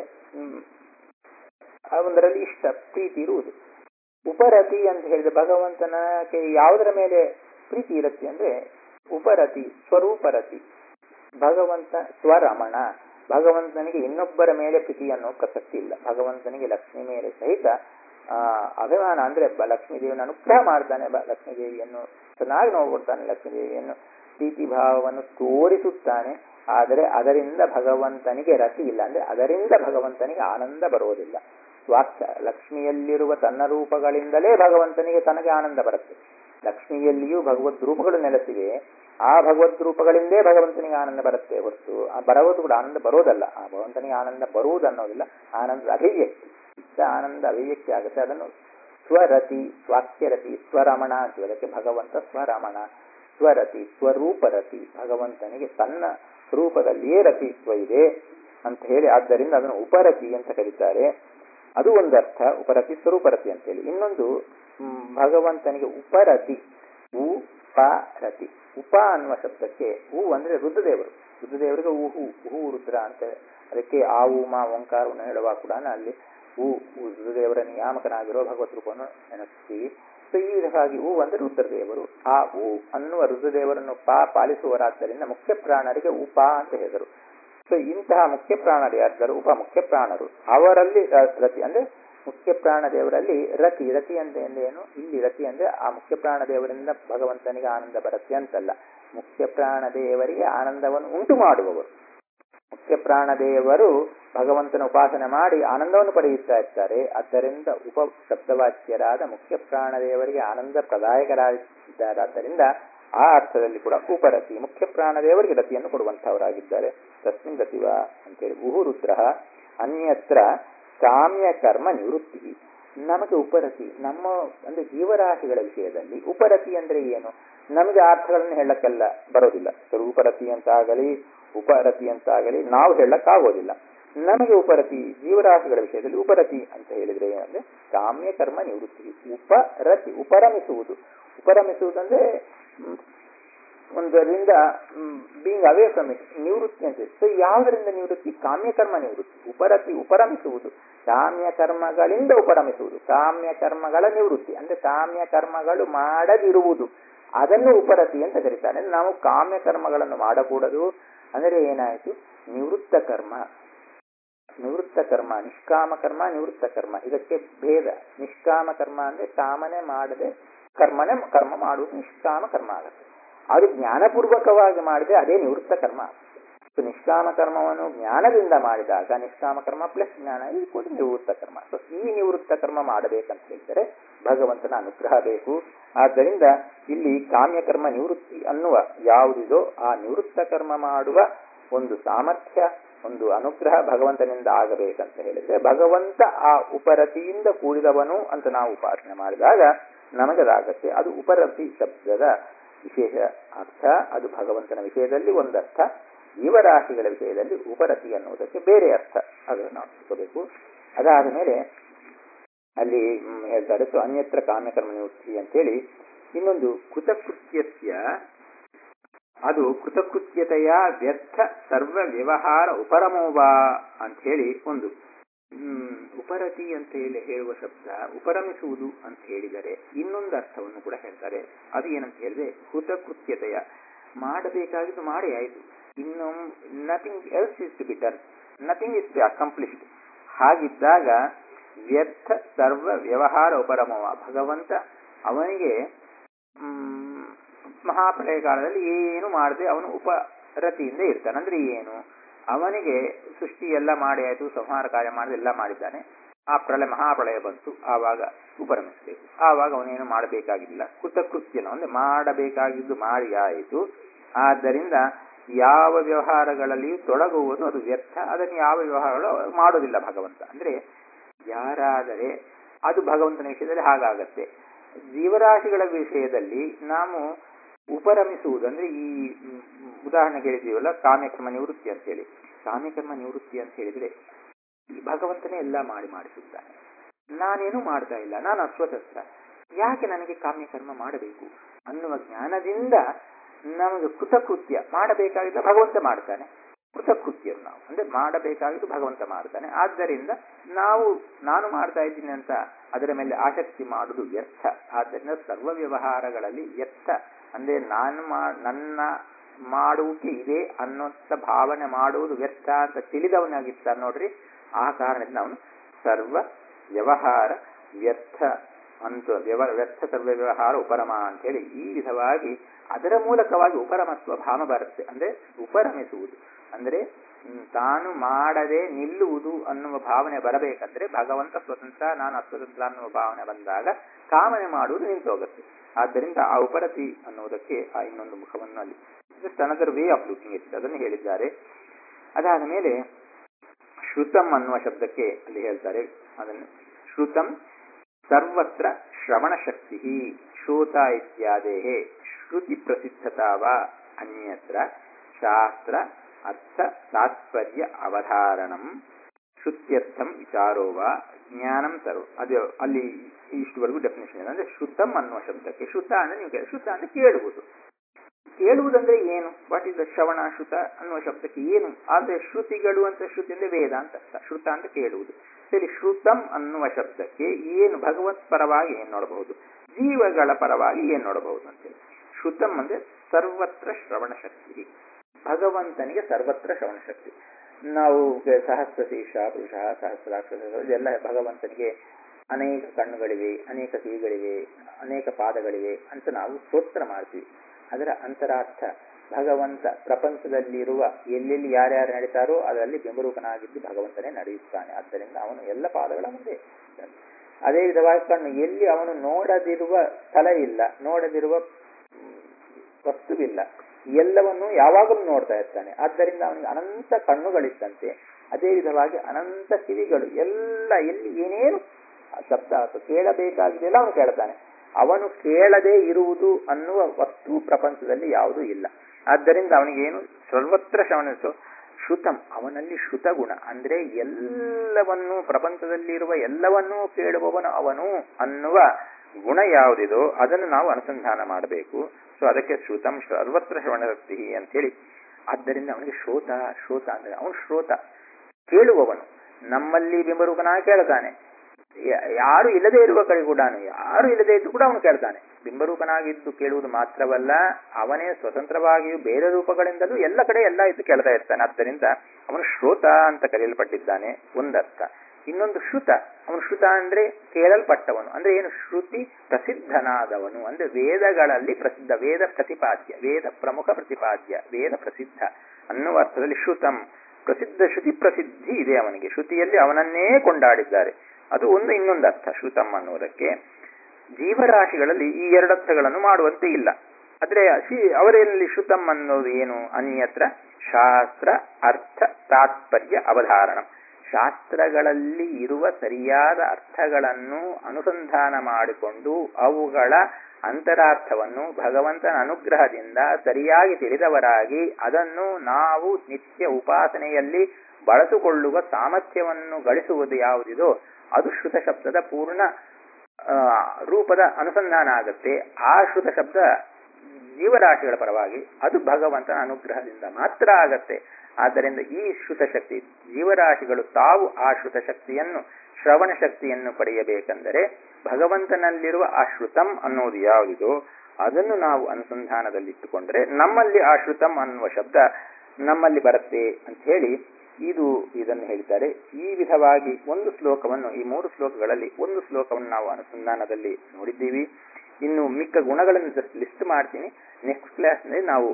ಒಂದರಲ್ಲಿ ಇಷ್ಟ ಪ್ರೀತಿ ಇರುವುದು. ಉಪರತಿ ಅಂತ ಹೇಳಿದ್ರೆ ಭಗವಂತನಕ್ಕೆ ಯಾವುದರ ಮೇಲೆ ಪ್ರೀತಿ ಇರುತ್ತೆ ಅಂದ್ರೆ ಉಪರತಿ ಸ್ವರೂಪರತಿ, ಭಗವಂತ ಸ್ವರಮಣ, ಭಗವಂತನಿಗೆ ಇನ್ನೊಬ್ಬರ ಮೇಲೆ ಪ್ರೀತಿ ಅನ್ನೋ ಪ್ರಸಕ್ತಿ ಇಲ್ಲ. ಭಗವಂತನಿಗೆ ಲಕ್ಷ್ಮಿ ಮೇಲೆ ಸಹಿತ ಅಭಿಮಾನ, ಅಂದ್ರೆ ಲಕ್ಷ್ಮೀ ದೇವಿಯನ್ನು ಅನುಗ್ರಹ ಮಾಡ್ತಾನೆ, ಲಕ್ಷ್ಮೀ ದೇವಿಯನ್ನು ಚೆನ್ನಾಗಿ ನೋಡ್ಕೊಡ್ತಾನೆ, ಲಕ್ಷ್ಮೀ ದೇವಿಯನ್ನು ಪ್ರೀತಿ ಭಾವವನ್ನು ತೋರಿಸುತ್ತಾನೆ. ಆದರೆ ಅದರಿಂದ ಭಗವಂತನಿಗೆ ರತಿ ಇಲ್ಲ, ಅಂದ್ರೆ ಅದರಿಂದ ಭಗವಂತನಿಗೆ ಆನಂದ ಬರುವುದಿಲ್ಲ. ಸ್ವಾಕ್ಷ ಲಕ್ಷ್ಮಿಯಲ್ಲಿರುವ ತನ್ನ ರೂಪಗಳಿಂದಲೇ ಭಗವಂತನಿಗೆ ತನಗೆ ಆನಂದ ಬರುತ್ತೆ. ಲಕ್ಷ್ಮಿಯಲ್ಲಿಯೂ ಭಗವದ್ ರೂಪಗಳು ನೆಲೆಸಿವೆ, ಆ ಭಗವದ್ ರೂಪಗಳಿಂದೇ ಭಗವಂತನಿಗೆ ಆನಂದ ಬರುತ್ತೆ ಹೊರತು ಬರೋದು ಕೂಡ ಆನಂದ ಬರೋದಲ್ಲ. ಆ ಭಗವಂತನಿಗೆ ಆನಂದ ಬರುವುದು ಅನ್ನೋದಿಲ್ಲ, ಆನಂದದ ಅಭಿವ್ಯಕ್ತಿ, ಇಷ್ಟ ಆನಂದ ಅಭಿವ್ಯಕ್ತಿ ಆಗುತ್ತೆ. ಅದನ್ನು ಸ್ವರತಿ, ಸ್ವಾಕ್ಯರತಿ, ಸ್ವರಮಣ ಅಂತೀವಿ. ಅದಕ್ಕೆ ಭಗವಂತ ಸ್ವರಮಣ, ಸ್ವರತಿ, ಸ್ವರೂಪರತಿ, ಭಗವಂತನಿಗೆ ತನ್ನ ರೂಪದಲ್ಲಿಯೇ ರತಿತ್ವ ಇದೆ ಅಂತ ಹೇಳಿ, ಆದ್ದರಿಂದ ಅದನ್ನು ಉಪರತಿ ಅಂತ ಕರೀತಾರೆ. ಅದು ಒಂದರ್ಥ, ಉಪರತಿ ಸ್ವರೂಪರತಿ ಅಂತೇಳಿ. ಇನ್ನೊಂದು ಭಗವಂತನಿಗೆ ಉಪರತಿ, ಉಪರತಿ, ಉಪ ಅನ್ನುವ ಶಬ್ದಕ್ಕೆ ಹೂ ಅಂದ್ರೆ ರುದ್ರದೇವರು, ರುದ್ರದೇವರಿಗೆ ಹೂ ರುದ್ರ ಅಂತ, ಅದಕ್ಕೆ ಆ ಮಾ ಓಂಕಾರವನ್ನು ಹೇಳುವಾಗ ಕೂಡ ಅಲ್ಲಿ ರುದ್ರದೇವರ ನಿಯಾಮಕನಾಗಿರೋ ಭಗವತ್ ರೂಪವನ್ನು ನೆನೆಸ್ತೀವಿ. ಸೊ ಈ ವಿಧವಾಗಿ ಅಂದ್ರೆ ರುದ್ರದೇವರು, ಆ ಅನ್ನುವ ರುದ್ರದೇವರನ್ನು ಪಾಲಿಸುವರಾದ್ದರಿಂದ ಮುಖ್ಯ ಪ್ರಾಣರಿಗೆ ಉಪ ಅಂತ ಹೇಳಿದರು. ಸೊ ಇಂತಹ ಮುಖ್ಯ ಪ್ರಾಣರು ಯಾರು, ಉಪ ಮುಖ್ಯ ಪ್ರಾಣರು, ಅವರಲ್ಲಿ ರತಿ ಅಂದ್ರೆ ಮುಖ್ಯ ಪ್ರಾಣ ದೇವರಲ್ಲಿ ರತಿ. ರತಿ ಅಂದ್ರೆ ಏನು? ಇಲ್ಲಿ ರತಿ ಅಂದ್ರೆ ಆ ಮುಖ್ಯ ಪ್ರಾಣ ದೇವರಿಂದ ಭಗವಂತನಿಗೆ ಆನಂದ ಬರುತ್ತೆ ಅಂತಲ್ಲ, ಮುಖ್ಯ ಪ್ರಾಣ ದೇವರಿಗೆ ಆನಂದವನ್ನು ಉಂಟು ಮಾಡುವವರು. ಮುಖ್ಯ ಪ್ರಾಣ ದೇವರು ಭಗವಂತನ ಉಪಾಸನೆ ಮಾಡಿ ಆನಂದವನ್ನು ಪಡೆಯುತ್ತಾ ಇರ್ತಾರೆ. ಆದ್ದರಿಂದ ಉಪ ಶಬ್ದವಾಚ್ಯರಾದ ಮುಖ್ಯ ಪ್ರಾಣ ದೇವರಿಗೆ ಆನಂದ ಪ್ರದಾಯಕರಾಗಿದ್ದಾರೆ. ಆದ್ದರಿಂದ ಆ ಅರ್ಥದಲ್ಲಿ ಕೂಡ ಉಪರತಿ, ಮುಖ್ಯ ಪ್ರಾಣ ದೇವರಿಗೆ ರತಿಯನ್ನು ಕೊಡುವಂತಹವರಾಗಿದ್ದಾರೆ. ತಸ್ಮಿನ್ ರತಿವ ಅಂತೇಳಿ ರುದ್ರ ಅನ್ಯತ್ರ ಕಾಮ್ಯ ಕರ್ಮ ನಿವೃತ್ತಿ. ನಮಗೆ ಉಪರತಿ, ನಮ್ಮ ಅಂದ್ರೆ ಜೀವರಾಶಿಗಳ ವಿಷಯದಲ್ಲಿ ಉಪರತಿ ಅಂದ್ರೆ ಏನು? ನಮಗೆ ಅರ್ಥಗಳನ್ನು ಹೇಳಕ್ಕೆಲ್ಲ ಬರೋದಿಲ್ಲ. ಸ್ವರೂಪರತಿ ಅಂತಾಗಲಿ ಉಪರತಿ ಅಂತಾಗಲಿ ನಾವು ಹೇಳಕ್ಕಾಗೋದಿಲ್ಲ. ನಮಗೆ ಉಪರತಿ, ಜೀವರಾಶಿಗಳ ವಿಷಯದಲ್ಲಿ ಉಪರತಿ ಅಂತ ಹೇಳಿದ್ರೆ ಏನಂದ್ರೆ ಕಾಮ್ಯ ಕರ್ಮ ನಿವೃತ್ತಿ. ಉಪರತಿ ಉಪರಮಿಸುವುದು, ಉಪರಮಿಸುವುದಂದ್ರೆ ಒಂದರಿಂದ ಬೀಂಗ್ ಅವೇ ಫ್ರಮ್ ಇಟ್, ನಿವೃತ್ತಿ ಅಂತ. ಸೊ ಯಾವುದರಿಂದ ನಿವೃತ್ತಿ? ಕಾಮ್ಯಕರ್ಮ ನಿವೃತ್ತಿ. ಉಪರತಿ ಉಪರಮಿಸುವುದು, ಕಾಮ್ಯ ಕರ್ಮಗಳಿಂದ ಉಪರಮಿಸುವುದು, ಕಾಮ್ಯ ಕರ್ಮಗಳ ನಿವೃತ್ತಿ ಅಂದ್ರೆ ಕಾಮ್ಯ ಕರ್ಮಗಳು ಮಾಡದಿರುವುದು, ಅದನ್ನು ಉಪರತಿ ಅಂತ ಕರೀತಾರೆ. ನಾವು ಕಾಮ್ಯ ಕರ್ಮಗಳನ್ನು ಮಾಡಕೂಡದು ಅಂದರೆ ಏನಾಯಿತು? ನಿವೃತ್ತ ಕರ್ಮ, ನಿವೃತ್ತ ಕರ್ಮ, ನಿಷ್ಕಾಮ ಕರ್ಮ, ನಿವೃತ್ತ ಕರ್ಮ, ಇದಕ್ಕೆ ಭೇದ. ನಿಷ್ಕಾಮ ಕರ್ಮ ಅಂದ್ರೆ ಕಾಮನೆ ಮಾಡದೆ ಕರ್ಮ ಮಾಡುವುದು ನಿಷ್ಕಾಮ ಕರ್ಮ ಆಗುತ್ತೆ. ಅದು ಜ್ಞಾನಪೂರ್ವಕವಾಗಿ ಮಾಡಿದ್ರೆ ಅದೇ ನಿವೃತ್ತ ಕರ್ಮ. ಸೊ ನಿಷ್ಕಾಮ ಕರ್ಮವನ್ನು ಜ್ಞಾನದಿಂದ ಮಾಡಿದಾಗ ನಿಷ್ಕಾಮ ಕರ್ಮ ಪ್ಲಸ್ ಜ್ಞಾನ ಇದು ನಿವೃತ್ತ ಕರ್ಮ. ಸೊ ಈ ನಿವೃತ್ತ ಕರ್ಮ ಮಾಡಬೇಕಂತ ಹೇಳಿದರೆ ಭಗವಂತನ ಅನುಗ್ರಹ ಬೇಕು. ಆದ್ದರಿಂದ ಇಲ್ಲಿ ಕಾಮ್ಯಕರ್ಮ ನಿವೃತ್ತಿ ಅನ್ನುವ ಯಾವುದಿದೋ ಆ ನಿವೃತ್ತ ಕರ್ಮ ಮಾಡುವ ಒಂದು ಸಾಮರ್ಥ್ಯ, ಒಂದು ಅನುಗ್ರಹ ಭಗವಂತನಿಂದ ಆಗಬೇಕಂತ ಹೇಳಿದ್ರೆ ಭಗವಂತ ಆ ಉಪರತಿಯಿಂದ ಕೂಡಿದವನು ಅಂತ ನಾವು ಉಪಾಸನೆ ಮಾಡಿದಾಗ ನಮಗದಾಗತ್ತೆ. ಅದು ಉಪರತಿ ಶಬ್ದದ ವಿಶೇಷ ಅರ್ಥ. ಅದು ಭಗವಂತನ ವಿಷಯದಲ್ಲಿ ಒಂದರ್ಥ, ಜೀವರಾಶಿಗಳ ವಿಷಯದಲ್ಲಿ ಉಪರತಿ ಅನ್ನುವುದಕ್ಕೆ ಬೇರೆ ಅರ್ಥ. ಅದನ್ನು ನಾವು ತಿಳ್ಕೋಬೇಕು. ಅದಾದ ಮೇಲೆ ಅಲ್ಲಿ ಹೇಳ್ತಾರೆ ಅನ್ಯತ್ರ ಕಾಮ್ಯಕರ್ಮ ನಿವೃತ್ತಿ ಅಂತೇಳಿ. ಇನ್ನೊಂದು ಕೃತಕೃತ್ಯಸ್ಯ, ಅದು ಕೃತಕೃತ್ಯತೆಯ ವ್ಯರ್ಥ ಸರ್ವ ವ್ಯವಹಾರ ಉಪರಮೋವಾ ಅಂತ ಹೇಳಿ ಒಂದು ಉಪರತಿ ಅಂತ ಹೇಳಿ ಹೇಳುವ ಶಬ್ದ ಉಪರಮಿಸುವುದು ಅಂತ ಹೇಳಿದರೆ ಇನ್ನೊಂದು ಅರ್ಥವನ್ನು ಕೂಡ ಹೇಳ್ತಾರೆ. ಅದು ಏನಂತ ಹೇಳಿದ್ರೆ ಕೃತಕೃತ್ಯತೆಯ, ಮಾಡಬೇಕಾಗಿದ್ದು ಮಾಡಿ ಆಯಿತು, ಇನ್ನು nothing else is to be done, nothing is to accomplished. ಹಾಗಿದ್ದಾಗ ವ್ಯರ್ಥ ಸರ್ವ ವ್ಯವಹಾರ ಉಪರಮವ, ಭಗವಂತ ಅವನಿಗೆ ಮಹಾಪ್ರಳಯ ಕಾಲದಲ್ಲಿ ಏನು ಮಾಡದೆ ಅವನು ಉಪರತಿಯಿಂದ ಇರ್ತಾನೆ. ಅಂದ್ರೆ ಏನು? ಅವನಿಗೆ ಸೃಷ್ಟಿ ಎಲ್ಲ ಮಾಡಿ ಆಯಿತು, ಸಂಹಾರ ಕಾರ್ಯ ಮಾಡಿದ ಎಲ್ಲ ಮಾಡಿದ್ದಾನೆ. ಆ ಮಹಾಪ್ರಳಯ ಬಂತು, ಆವಾಗ ಉಪರಮಿಸಬೇಕು. ಆವಾಗ ಅವನೇನು ಮಾಡಬೇಕಾಗಿಲ್ಲ, ಕೃತಕೃತ್ಯನ ಅಂದ್ರೆ ಮಾಡಬೇಕಾಗಿದ್ದು ಮಾಡಿ ಆಯಿತು. ಆದ್ದರಿಂದ ಯಾವ ವ್ಯವಹಾರಗಳಲ್ಲಿಯೂ ತೊಡಗುವುದು ಅದು ವ್ಯರ್ಥ. ಅದನ್ನು ಯಾವ ವ್ಯವಹಾರಗಳು ಮಾಡೋದಿಲ್ಲ ಭಗವಂತ. ಅಂದ್ರೆ ಯಾರಾದರೆ ಅದು ಭಗವಂತನ ವಿಷಯದಲ್ಲಿ ಹಾಗಾಗತ್ತೆ. ಜೀವರಾಶಿಗಳ ವಿಷಯದಲ್ಲಿ ನಾವು ಉಪರಮಿಸುವುದು ಅಂದ್ರೆ ಈ ಉದಾಹರಣೆ ಹೇಳಿದೀವಲ್ಲ ಕಾಮ್ಯಕರ್ಮ ನಿವೃತ್ತಿ ಅಂತ ಹೇಳಿ. ಕಾಮ್ಯಕರ್ಮ ನಿವೃತ್ತಿ ಅಂತ ಹೇಳಿದ್ರೆ ಭಗವಂತನೇ ಎಲ್ಲ ಮಾಡಿಸುತ್ತಾನೆ, ನಾನೇನು ಮಾಡ್ತಾ ಇಲ್ಲ, ನಾನು ಅಸ್ವತಂತ್ರ, ಯಾಕೆ ನನಗೆ ಕಾಮ್ಯಕರ್ಮ ಮಾಡಬೇಕು ಅನ್ನುವ ಜ್ಞಾನದಿಂದ ನಮಗೆ ಕೃತಕೃತ್ಯ ಮಾಡಬೇಕಾಗಿದ್ದ ಭಗವಂತ ಮಾಡ್ತಾನೆ. ಕೃತಕೃತ್ಯ ನಾವು ಅಂದ್ರೆ ಮಾಡಬೇಕಾಗಿದ್ದು ಭಗವಂತ ಮಾಡ್ತಾನೆ. ಆದ್ದರಿಂದ ನಾನು ಮಾಡ್ತಾ ಇದ್ದೀನಿ ಅಂತ ಅದರ ಮೇಲೆ ಆಸಕ್ತಿ ಮಾಡುವುದು ವ್ಯರ್ಥ. ಆದ್ದರಿಂದ ಸರ್ವ ವ್ಯವಹಾರಗಳಲ್ಲಿ ವ್ಯರ್ಥ ಅಂದ್ರೆ ನನ್ನ ಮಾಡುವಿಕೆ ಇದೆ ಅನ್ನೋಂಥ ಭಾವನೆ ಮಾಡುವುದು ವ್ಯರ್ಥ ಅಂತ ತಿಳಿದವನಾಗಿರ್ತಾನೆ ನೋಡ್ರಿ. ಆ ಕಾರಣದಿಂದ ಅವನು ಸರ್ವ ವ್ಯವಹಾರ ವ್ಯರ್ಥ ಅಂತ ವ್ಯರ್ಥ ಸರ್ವ ವ್ಯವಹಾರ ಉಪರಮ ಅಂತೇಳಿ ಈ ವಿಧವಾಗಿ ಅದರ ಮೂಲಕವಾಗಿ ಉಪರಮತ್ವ ಭಾವ ಬರುತ್ತೆ. ಅಂದ್ರೆ ಉಪರಮಿಸುವುದು ಅಂದ್ರೆ ತಾನು ಮಾಡದೆ ನಿಲ್ಲುವುದು ಅನ್ನುವ ಭಾವನೆ ಬರಬೇಕಂದ್ರೆ ಭಗವಂತ ಸ್ವತಂತ್ರ, ನಾನು ಅಸ್ವತಂತ್ರ ಅನ್ನುವ ಭಾವನೆ ಬಂದಾಗ ಕಾಮನೆ ಮಾಡುವುದು ನಿಂತೋಗುತ್ತೆ. ಆದ್ದರಿಂದ ಆ ಉಪರತಿ ಅನ್ನುವುದಕ್ಕೆ ಆ ಇನ್ನೊಂದು ಮುಖವನ್ನು ಅಲ್ಲಿ just another way of looking it ಅದನ್ನು ಹೇಳಿದ್ದಾರೆ. ಅದಾದ ಮೇಲೆ ಶ್ರುತಂ ಅನ್ನುವ ಶಬ್ದಕ್ಕೆ ಅಲ್ಲಿ ಹೇಳ್ತಾರೆ. ಅದನ್ನು ಶ್ರುತಂ ಸರ್ವತ್ರ ಶ್ರವಣ ಶಕ್ತಿ ಶ್ರೋತ ಇತ್ಯಾದೇಹೇ ಶ್ರುತಿ ಪ್ರಸಿದ್ಧತಾವ ಅನ್ಯತ್ರ ಶಾಸ್ತ್ರ ಅರ್ಥ ತಾತ್ಪರ್ಯ ಅವಧಾರಣಂ ಶ್ರುತ್ಯರ್ಥಂ ವಿಚಾರೋವ ಜ್ಞಾನಂ ಸರ್ವ. ಅದು ಅಲ್ಲಿ ಇಷ್ಟುವರೆಗೂ ಡೆಫಿನೇಷನ್ ಇದೆ. ಅಂದ್ರೆ ಶ್ರುತಂ ಅನ್ನುವ ಶಬ್ದಕ್ಕೆ ಶ್ರುತ ಅಂದ್ರೆ ನೀವು ಶ್ರುತ ಅಂದ್ರೆ ಕೇಳುವುದು. ಕೇಳುವುದಂದ್ರೆ ಏನು? ವಾಟ್ ಇಸ್ ದ ಶ್ರವಣ? ಶ್ರುತ ಅನ್ನುವ ಶಬ್ದಕ್ಕೆ ಏನು? ಆದ್ರೆ ಶ್ರುತಿಗಳು ಅಂತ ಶ್ರುತಿ ಅಂದ್ರೆ ವೇದ ಅಂತ ಅರ್ಥ. ಶ್ರುತ ಅಂತ ಕೇಳುವುದು. ಸರಿ, ಶ್ರುತಂ ಅನ್ನುವ ಶಬ್ದಕ್ಕೆ ಏನು ಭಗವತ್ ಪರವಾಗಿ ಏನ್ ನೋಡಬಹುದು, ಜೀವಗಳ ಪರವಾಗಿ ಏನ್ ನೋಡಬಹುದು ಅಂತೇಳಿ. ಶ್ರುತಂ ಅಂದ್ರೆ ಸರ್ವತ್ರ ಶ್ರವಣ ಶಕ್ತಿ. ಭಗವಂತನಿಗೆ ಸರ್ವತ್ರ ಶ್ರವಣ ಶಕ್ತಿ. ನಾವು ಸಹಸ್ರ ಶೀರ್ಷ ಪುರುಷ ಸಹಸ್ರಾಕ್ಷ ಇದೆಲ್ಲ ಭಗವಂತನಿಗೆ ಅನೇಕ ಕಣ್ಣುಗಳಿವೆ, ಅನೇಕ ಕಿವಿಗಳಿವೆ, ಅನೇಕ ಪಾದಗಳಿವೆ ಅಂತ ನಾವು ಸ್ತೋತ್ರ ಮಾಡ್ತೀವಿ. ಅದರ ಅಂತರಾರ್ಥ ಭಗವಂತ ಪ್ರಪಂಚದಲ್ಲಿರುವ ಎಲ್ಲೆಲ್ಲಿ ಯಾರ್ಯಾರು ನಡೀತಾರೋ ಅದರಲ್ಲಿ ಬೆಂಬರೂಪನಾಗಿದ್ದು ಭಗವಂತನೇ ನಡೆಯುತ್ತಾನೆ. ಆದ್ದರಿಂದ ಅವನು ಎಲ್ಲ ಪಾದಗಳ ಮುಂದೆ. ಅದೇ ವಿಧವಾಗಿ ಕಣ್ಣು ಎಲ್ಲಿ ಅವನು ನೋಡದಿರುವ ಸ್ಥಳ ಇಲ್ಲ, ನೋಡದಿರುವ ವಸ್ತುವಿಲ್ಲ, ಎಲ್ಲವನ್ನೂ ಯಾವಾಗಲೂ ನೋಡ್ತಾ ಇರ್ತಾನೆ. ಆದ್ದರಿಂದ ಅವನಿಗೆ ಅನಂತ ಕಣ್ಣುಗಳಿದ್ದಂತೆ ಅದೇ ವಿಧವಾಗಿ ಅನಂತ ಕಿವಿಗಳು ಎಲ್ಲ ಎಲ್ಲಿ ಏನೇನು ಶಬ್ದ ಕೇಳಬೇಕಾಗಿದೆಯಲ್ಲ ಅವನು ಕೇಳ್ತಾನೆ. ಅವನು ಕೇಳದೇ ಇರುವುದು ಅನ್ನುವ ವಸ್ತು ಪ್ರಪಂಚದಲ್ಲಿ ಯಾವುದೂ ಇಲ್ಲ. ಆದ್ದರಿಂದ ಅವನಿಗೇನು ಸರ್ವತ್ರ ಶ್ರವಣಿಸು ಶ್ರುತಂ, ಅವನಲ್ಲಿ ಶ್ರುತ ಗುಣ ಅಂದ್ರೆ ಎಲ್ಲವನ್ನೂ ಪ್ರಪಂಚದಲ್ಲಿರುವ ಎಲ್ಲವನ್ನೂ ಕೇಳುವವನು ಅವನು ಅನ್ನುವ ಗುಣ ಯಾವುದಿದೋ ಅದನ್ನು ನಾವು ಅನುಸಂಧಾನ ಮಾಡಬೇಕು. ಸೊ ಅದಕ್ಕೆ ಶ್ರುತಂ ಸರ್ವತ್ರ ಶ್ರವಣಶಕ್ತಿ ಅಂತೇಳಿ. ಆದ್ದರಿಂದ ಅವನಿಗೆ ಶ್ರೋತ ಅಂದ್ರೆ ಅವನು ಶ್ರೋತ, ಕೇಳುವವನು. ನಮ್ಮಲ್ಲಿ ಬಿಂಬರೂಪನಾಗಿ ಕೇಳ್ತಾನೆ. ಯಾರು ಇಲ್ಲದೆ ಇರುವ ಕಡೆ ಕೂಡ, ಯಾರು ಇಲ್ಲದೆ ಇದ್ದು ಕೂಡ ಅವನು ಕೇಳ್ತಾನೆ. ಬಿಂಬರೂಪನಾಗಿದ್ದು ಕೇಳುವುದು ಮಾತ್ರವಲ್ಲ, ಅವನೇ ಸ್ವತಂತ್ರವಾಗಿಯೂ ಬೇರೆ ರೂಪಗಳಿಂದಲೂ ಎಲ್ಲ ಕಡೆ ಎಲ್ಲ ಇದ್ದು ಕೇಳ್ತಾ ಇರ್ತಾನೆ. ಆದ್ದರಿಂದ ಅವನು ಶ್ರೋತ ಅಂತ ಕರೆಯಲ್ಪಟ್ಟಿದ್ದಾನೆ ಒಂದರ್ಥ. ಇನ್ನೊಂದು ಶ್ರುತ, ಅವನು ಶ್ರುತ ಅಂದ್ರೆ ಕೇಳಲ್ಪಟ್ಟವನು. ಅಂದ್ರೆ ಏನು? ಶ್ರುತಿ ಪ್ರಸಿದ್ಧನಾದವನು ಅಂದ್ರೆ ವೇದಗಳಲ್ಲಿ ಪ್ರಸಿದ್ಧ, ವೇದ ಪ್ರತಿಪಾದ್ಯ, ವೇದ ಪ್ರಮುಖ ಪ್ರತಿಪಾದ್ಯ, ವೇದ ಪ್ರಸಿದ್ಧ ಅನ್ನುವ ಅರ್ಥದಲ್ಲಿ ಶ್ರುತಂ ಪ್ರಸಿದ್ಧ. ಶ್ರುತಿ ಪ್ರಸಿದ್ಧಿ ಇದೆ ಅವನಿಗೆ, ಶ್ರುತಿಯಲ್ಲಿ ಅವನನ್ನೇ ಕೊಂಡಾಡಿದ್ದಾರೆ. ಅದು ಒಂದು. ಇನ್ನೊಂದು ಅರ್ಥ ಶ್ರುತಂ ಅನ್ನುವುದಕ್ಕೆ ಜೀವರಾಶಿಗಳಲ್ಲಿ ಈ ಎರಡರ್ಥಗಳನ್ನು ಮಾಡುವಂತೆ ಇಲ್ಲ. ಆದ್ರೆ ಅವರಲ್ಲಿ ಶ್ರುತಂ ಅನ್ನೋದು ಏನು? ಅನ್ಯತ್ರ ಶಾಸ್ತ್ರ ಅರ್ಥ ತಾತ್ಪರ್ಯ ಅವಧಾರಣ. ಶಾಸ್ತ್ರಗಳಲ್ಲಿ ಇರುವ ಸರಿಯಾದ ಅರ್ಥಗಳನ್ನು ಅನುಸಂಧಾನ ಮಾಡಿಕೊಂಡು ಅವುಗಳ ಅಂತರಾರ್ಥವನ್ನು ಭಗವಂತನ ಅನುಗ್ರಹದಿಂದ ಸರಿಯಾಗಿ ತಿಳಿದವರಾಗಿ ಅದನ್ನು ನಾವು ನಿತ್ಯ ಉಪಾಸನೆಯಲ್ಲಿ ಬಳಸಿಕೊಳ್ಳುವ ಸಾಮರ್ಥ್ಯವನ್ನು ಗಳಿಸುವುದು ಯಾವುದಿದೋ ಅದು ಶ್ರುತ ಶಬ್ದದ ಪೂರ್ಣ ರೂಪದ ಅನುಸಂಧಾನ ಆಗುತ್ತೆ. ಆ ಶ್ರುತ ಶಬ್ದ ಜೀವರಾಶಿಗಳ ಪರವಾಗಿ ಅದು ಭಗವಂತನ ಅನುಗ್ರಹದಿಂದ ಮಾತ್ರ ಆಗತ್ತೆ. ಆದ್ದರಿಂದ ಈ ಶ್ರುತ ಶಕ್ತಿ ಜೀವರಾಶಿಗಳು ತಾವು ಆ ಶ್ರುತ ಶಕ್ತಿಯನ್ನು, ಶ್ರವಣ ಶಕ್ತಿಯನ್ನು ಪಡೆಯಬೇಕೆಂದರೆ ಭಗವಂತನಲ್ಲಿರುವ ಆ ಶ್ರುತಂ ಅನ್ನೋದು ಯಾವುದಿದೋ ಅದನ್ನು ನಾವು ಅನುಸಂಧಾನದಲ್ಲಿಟ್ಟುಕೊಂಡ್ರೆ ನಮ್ಮಲ್ಲಿ ಆ ಶ್ರುತಂ ಅನ್ನುವ ಶಬ್ದ ನಮ್ಮಲ್ಲಿ ಬರುತ್ತೆ ಅಂತ ಹೇಳಿ ಇದನ್ನು ಹೇಳಿದ್ದಾರೆ. ಈ ವಿಧವಾಗಿ ಒಂದು ಶ್ಲೋಕವನ್ನು, ಈ 3 ಶ್ಲೋಕಗಳಲ್ಲಿ ಒಂದು ಶ್ಲೋಕವನ್ನು ನಾವು ಅನುಸಂಧಾನದಲ್ಲಿ ನೋಡಿದ್ದೀವಿ. ಇನ್ನು ಮಿಕ್ಕ ಗುಣಗಳನ್ನು ಜಸ್ಟ್ ಲಿಸ್ಟ್ ಮಾಡ್ತೀನಿ. ನೆಕ್ಸ್ಟ್ ಕ್ಲಾಸ್ನಲ್ಲಿ ನಾವು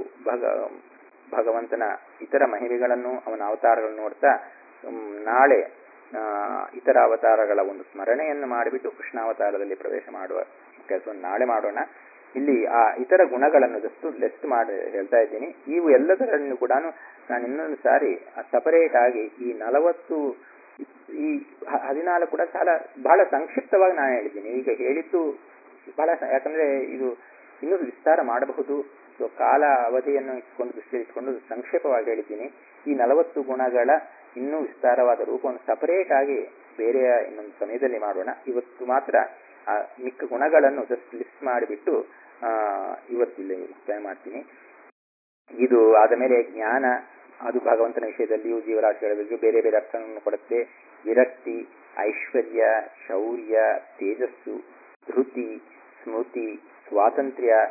ಭಗವಂತನ ಇತರ ಮಹಿಮೆಗಳನ್ನು, ಅವನ ಅವತಾರಗಳನ್ನು ನೋಡ್ತಾ ನಾಳೆ ಇತರ ಅವತಾರಗಳ ಒಂದು ಸ್ಮರಣೆಯನ್ನು ಮಾಡಿಬಿಟ್ಟು ಕೃಷ್ಣಾವತಾರದಲ್ಲಿ ಪ್ರವೇಶ ಮಾಡುವ ಕೆಲಸವನ್ನು ನಾಳೆ ಮಾಡೋಣ. ಇಲ್ಲಿ ಆ ಇತರ ಗುಣಗಳನ್ನು ಜಸ್ಟ್ ಲಿಸ್ಟ್ ಮಾಡಿ ಹೇಳ್ತಾ ಇದ್ದೀನಿ. ಇವು ಎಲ್ಲದರನ್ನು ಕೂಡ ನಾನು ಇನ್ನೊಂದು ಸಾರಿ ಸಪರೇಟ್ ಆಗಿ ಈ 40 ಈ 14 ಕೂಡ ಬಹಳ ಸಂಕ್ಷಿಪ್ತವಾಗಿ ನಾನು ಹೇಳಿದ್ದೀನಿ. ಈಗ ಹೇಳಿದ್ದು ಬಹಳ, ಯಾಕಂದ್ರೆ ಇದು ಇನ್ನೂ ವಿಸ್ತಾರ ಮಾಡಬಹುದು. ಸೊ ಕಾಲ ಅವಧಿಯನ್ನು ದೃಷ್ಟಿಯಲ್ಲಿ ಸಂಕ್ಷೇಪವಾಗಿ ಹೇಳಿದ್ದೀನಿ. ಈ 40 ಗುಣಗಳ ಇನ್ನೂ ವಿಸ್ತಾರವಾದ ರೂಪವನ್ನು ಸಪರೇಟ್ ಆಗಿ ಬೇರೆಯ ಇನ್ನೊಂದು ಸಮಯದಲ್ಲಿ ಮಾಡೋಣ. ಇವತ್ತು ಮಾತ್ರ ಆ ಮಿಕ್ಕ ಗುಣಗಳನ್ನು ಜಸ್ಟ್ ಲಿಸ್ಟ್ ಮಾಡಿಬಿಟ್ಟು ಇವತ್ತಿಲ್ಲಿ ಮುಕ್ತಾಯ ಮಾಡ್ತೀನಿ. ಇದು ಆದ ಮೇಲೆ ಜ್ಞಾನ, ಅದು ಭಗವಂತನ ವಿಷಯದಲ್ಲಿಯೂ ಜೀವರಾಶಿಗಳಿಗೂ ಬೇರೆ ಬೇರೆ ಅರ್ಥವನ್ನು ಕೊಡುತ್ತೆ. ವಿರಕ್ತಿ, ಐಶ್ವರ್ಯ, ಶೌರ್ಯ, ತೇಜಸ್ಸು, ಧೃತಿ, ಸ್ಮೃತಿ, ಸ್ವಾತಂತ್ರ್ಯ,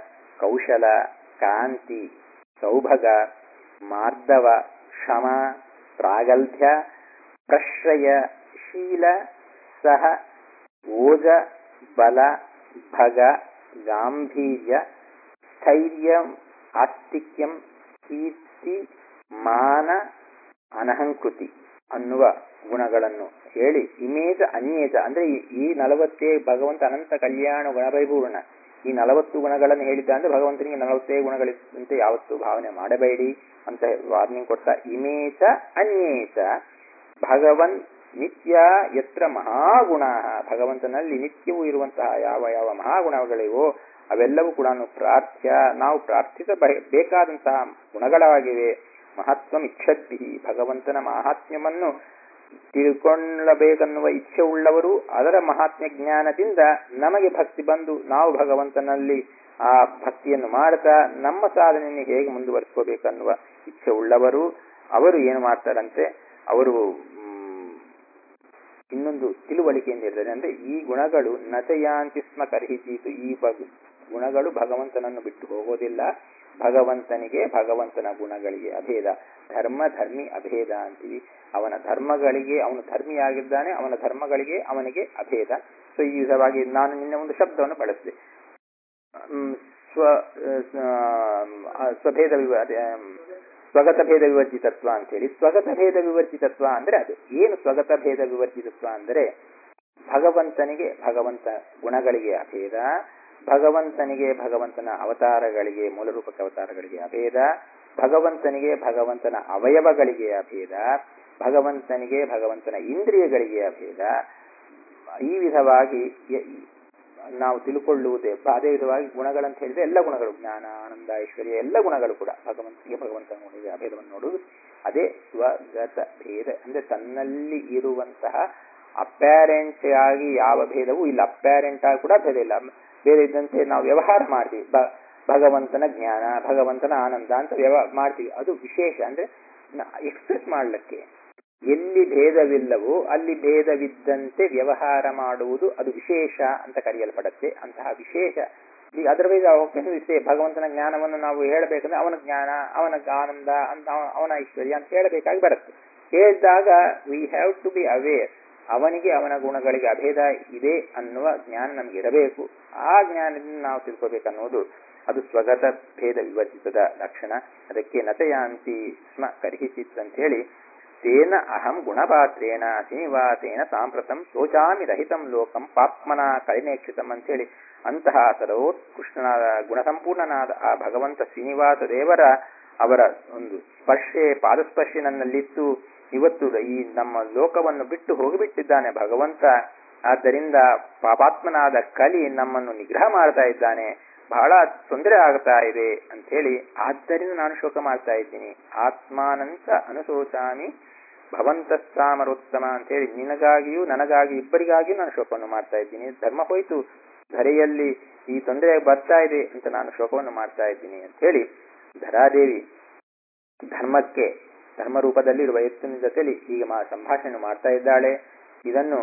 ಕೌಶಲ, ಕಾಂತಿ, ಸೌಭಗ, ಮಾರ್ದವ, ಕ್ಷಮ, ಪ್ರಾಗಲ್ಭ್ಯ, ಪ್ರಶ್ರಯ, ಶೀಲ, ಸಹ, ಓಜ, ಬಲ, ಭಗ, ಗಾಂಭೀರ್ಯ, ಸ್ಥೈರ್ಯಂ, ಆಸ್ತಿಕ್ಯಂ, ಕೀರ್ತಿ, ಮಾನ, ಅನಹಂಕೃತಿ ಅನ್ನುವ ಗುಣಗಳನ್ನು ಹೇಳಿ ಇಮೇಜ ಅನ್ಯೇಜ ಅಂದ್ರೆ ಈ 40 ಭಗವಂತ ಅನಂತ ಕಲ್ಯಾಣ ಗುಣಪರಿಪೂರ್ಣ ಈ 40 ಗುಣಗಳನ್ನು ಹೇಳಿದ್ದ ಅಂದ್ರೆ ಭಗವಂತನಿಗೆ 40 ಗುಣಗಳಿಂತೆ ಯಾವತ್ತೂ ಭಾವನೆ ಮಾಡಬೇಡಿ ಅಂತ ವಾರ್ನಿಂಗ್ ಕೊಡ್ತಾ ಇಮೇಜ ಅನ್ಯೇಜ ಭಗವನ್ ನಿತ್ಯ ಯತ್ರ ಮಹಾಗುಣ ಭಗವಂತನಲ್ಲಿ ನಿತ್ಯವೂ ಇರುವಂತಹ ಯಾವ ಯಾವ ಮಹಾಗುಣಗಳಿವೋ ಅವೆಲ್ಲವೂ ಕೂಡ ನಾವು ಪ್ರಾರ್ಥಿಸಬೇಕಾದಂತಹ ಗುಣಗಳಾಗಿವೆ. ಮಹತ್ವಂ ಇಚ್ಛದ್ಭಿ ಭಗವಂತನ ಮಹಾತ್ಮ್ಯವನ್ನು ತಿಳ್ಕೊಳ್ಳಬೇಕನ್ನುವ ಇಚ್ಛೆ ಉಳ್ಳವರು ಅದರ ಮಹಾತ್ಮ್ಯ ಜ್ಞಾನದಿಂದ ನಮಗೆ ಭಕ್ತಿ ಬಂದು ನಾವು ಭಗವಂತನಲ್ಲಿ ಆ ಭಕ್ತಿಯನ್ನು ಮಾಡ್ತಾ ನಮ್ಮ ಸಾಧನೆಯನ್ನು ಹೇಗೆ ಮುಂದುವರಿಸ್ಕೋಬೇಕನ್ನುವ ಇಚ್ಛೆ ಉಳ್ಳವರು ಅವರು ಏನು ಮಾಡ್ತಾರಂತೆ, ಅವರು ಇನ್ನೊಂದು ತಿಳುವಳಿಕೆಯಿಂದ ಇರ್ತದೆ. ಅಂದ್ರೆ ಈ ಗುಣಗಳು ನಚಯಾಂತಿ ಸ್ಮ ಕರ್ಹಿತೀತು, ಈ ಗುಣಗಳು ಭಗವಂತನನ್ನು ಬಿಟ್ಟು ಹೋಗೋದಿಲ್ಲ. ಭಗವಂತನ ಗುಣಗಳಿಗೆ ಅಭೇದ, ಧರ್ಮಿ ಅಭೇದ ಅಂತೀವಿ. ಅವನ ಧರ್ಮಗಳಿಗೆ ಅವನು ಧರ್ಮಿಯಾಗಿದ್ದಾನೆ, ಅವನ ಧರ್ಮಗಳಿಗೆ ಅವನಿಗೆ ಅಭೇದ. ಸೊ ಈ ವಿಧವಾಗಿ ನಾನು ನಿನ್ನೆ ಒಂದು ಶಬ್ದವನ್ನು ಬಳಸಿದೆ, ಸ್ವಗತ ಭೇದ ವಿವರ್ಜಿತತ್ವ ಅಂತ ಹೇಳಿ. ಸ್ವಗತ ಭೇದ ವಿವರ್ಜಿತತ್ವ ಅಂದ್ರೆ ಅದು ಏನು? ಸ್ವಗತ ಭೇದ ವಿವರ್ಜಿತತ್ವ ಅಂದರೆ ಭಗವಂತನಿಗೆ ಭಗವಂತ ಗುಣಗಳಿಗೆ ಅಭೇದ, ಭಗವಂತನಿಗೆ ಭಗವಂತನ ಅವತಾರಗಳಿಗೆ ಮೂಲರೂಪಕ ಅವತಾರಗಳಿಗೆ ಅಭೇದ, ಭಗವಂತನಿಗೆ ಭಗವಂತನ ಅವಯವಗಳಿಗೆ ಅಭೇದ, ಭಗವಂತನಿಗೆ ಭಗವಂತನ ಇಂದ್ರಿಯಗಳಿಗೆ ಅಭೇದ. ಈ ವಿಧವಾಗಿ ನಾವು ತಿಳ್ಕೊಳ್ಳುವುದೇ. ಅದೇ ವಿಧವಾಗಿ ಗುಣಗಳಂತ ಹೇಳಿದ್ರೆ ಎಲ್ಲ ಗುಣಗಳು, ಜ್ಞಾನ, ಆನಂದ, ಐಶ್ವರ್ಯ ಎಲ್ಲ ಗುಣಗಳು ಕೂಡ ಭಗವಂತನ ಗುಣಿಗೆ ಅಭೇದವನ್ನು ನೋಡುವುದು. ಅದೇ ಸ್ವಗತ ಭೇದ ಅಂದ್ರೆ ತನ್ನಲ್ಲಿ ಇರುವಂತಹ ಅಪ್ಯಾರೆಂಟ್ ಆಗಿ ಯಾವ ಭೇದವೂ ಇಲ್ಲ. ಅಪ್ಯಾರೆಂಟ್ ಆಗಿ ಕೂಡ ಭೇದ ಇಲ್ಲ. ಬೇರೆ ಇದ್ದಂತೆ ನಾವು ವ್ಯವಹಾರ ಮಾಡ್ತೀವಿ, ಭಗವಂತನ ಜ್ಞಾನ, ಭಗವಂತನ ಆನಂದ ಅಂತ ಮಾಡ್ತೀವಿ. ಅದು ವಿಶೇಷ ಅಂದ್ರೆ ಎಕ್ಸ್ಪ್ರೆಸ್ ಮಾಡ್ಲಿಕ್ಕೆ. ಎಲ್ಲಿ ಭೇದವಿಲ್ಲವೋ ಅಲ್ಲಿ ಭೇದವಿದ್ದಂತೆ ವ್ಯವಹಾರ ಮಾಡುವುದು ಅದು ವಿಶೇಷ ಅಂತ ಕರೆಯಲ್ಪಡುತ್ತೆ. ಅಂತಹ ವಿಶೇಷ ಅದರ್ವೈಸ್ ಭಗವಂತನ ಜ್ಞಾನವನ್ನು ನಾವು ಹೇಳಬೇಕಂದ್ರೆ ಅವನ ಜ್ಞಾನ, ಅವನ ಆನಂದ ಅಂತ, ಅವನ ಐಶ್ವರ್ಯ ಅಂತ ಹೇಳಬೇಕಾಗಿ ಬರುತ್ತೆ. ಹೇಳಿದಾಗ we have to be aware, ಅವನಿಗೆ ಅವನ ಗುಣಗಳಿಗೆ ಅಭೇದ ಇದೆ ಅನ್ನುವ ಜ್ಞಾನ ನಮ್ಗೆ ಇರಬೇಕು. ಆ ಜ್ಞಾನದಿಂದ ನಾವು ತಿಳ್ಕೋಬೇಕನ್ನೋದು ಅದು ಸ್ವಗತ ಭೇದ ವಿವರ್ಜಿತದ ಲಕ್ಷಣ. ಅದಕ್ಕೆ ನಚಯಾಂತಿ ಸ್ಮ ಕರ್ಹಿಚಿತ್ ಅಂತ ಹೇಳಿ, ತೇನ ಅಹಂ ಗುಣಪಾತ್ರೇಣ ಶ್ರೀನಿವಾಸೇನ ಸಾಂಪ್ರತಂ ಶೋಚಾಮಿ ರಹಿತಂ ಲೋಕಂ ಪಾಪ್ಮನ ಕಳಿನೇಕ್ಷಿತಂ ಅಂತೇಳಿ ಅಂತಹ ಸರ್ವೋತ್ಕೃಷ್ಟನಾದ ಗುಣಸಂಪೂರ್ಣನಾದ ಆ ಭಗವಂತ ಶ್ರೀನಿವಾಸ ದೇವರ ಅವರ ಒಂದು ಸ್ಪರ್ಶೆ, ಪಾದಸ್ಪರ್ಶೆ ನನ್ನಲ್ಲಿತ್ತು. ಇವತ್ತು ಈ ನಮ್ಮ ಲೋಕವನ್ನು ಬಿಟ್ಟು ಹೋಗಿಬಿಟ್ಟಿದ್ದಾನೆ ಭಗವಂತ. ಆದ್ದರಿಂದ ಪಾಪಾತ್ಮನಾದ ಕಲಿ ನಮ್ಮನ್ನು ನಿಗ್ರಹ ಮಾಡ್ತಾ ಇದ್ದಾನೆ, ಬಹಳ ತೊಂದರೆ ಆಗ್ತಾ ಇದೆ ಅಂತ ಹೇಳಿ, ಆದ್ದರಿಂದ ನಾನು ಶೋಕ ಮಾಡ್ತಾ ಇದ್ದೀನಿ. ಆತ್ಮಾನಂತ ಅನುಶೋಚಾಮಿ ಭವಂತಸ್ಸಾಮರೋತ್ತಮ ಅಂತ ಹೇಳಿ, ನಿನಗಾಗಿಯೂ ನನಗಾಗಿ ಇಬ್ಬರಿಗಾಗಿಯೂ ನಾನು ಶೋಕವನ್ನು ಮಾಡ್ತಾ ಇದ್ದೀನಿ. ಧರ್ಮ ಹೋಯ್ತು, ಧರೆಯಲ್ಲಿ ಈ ತೊಂದರೆ ಬರ್ತಾ ಇದೆ ಅಂತ ನಾನು ಶೋಕವನ್ನು ಮಾಡ್ತಾ ಇದ್ದೀನಿ ಅಂತ ಹೇಳಿ ಧರಾದೇವಿ ಧರ್ಮಕ್ಕೆ ಧರ್ಮ ರೂಪದಲ್ಲಿರುವ ಎತ್ತಿನ ಜೊತೆಲಿ ಈಗ ಸಂಭಾಷಣೆ ಮಾಡ್ತಾ ಇದ್ದಾಳೆ. ಇದನ್ನು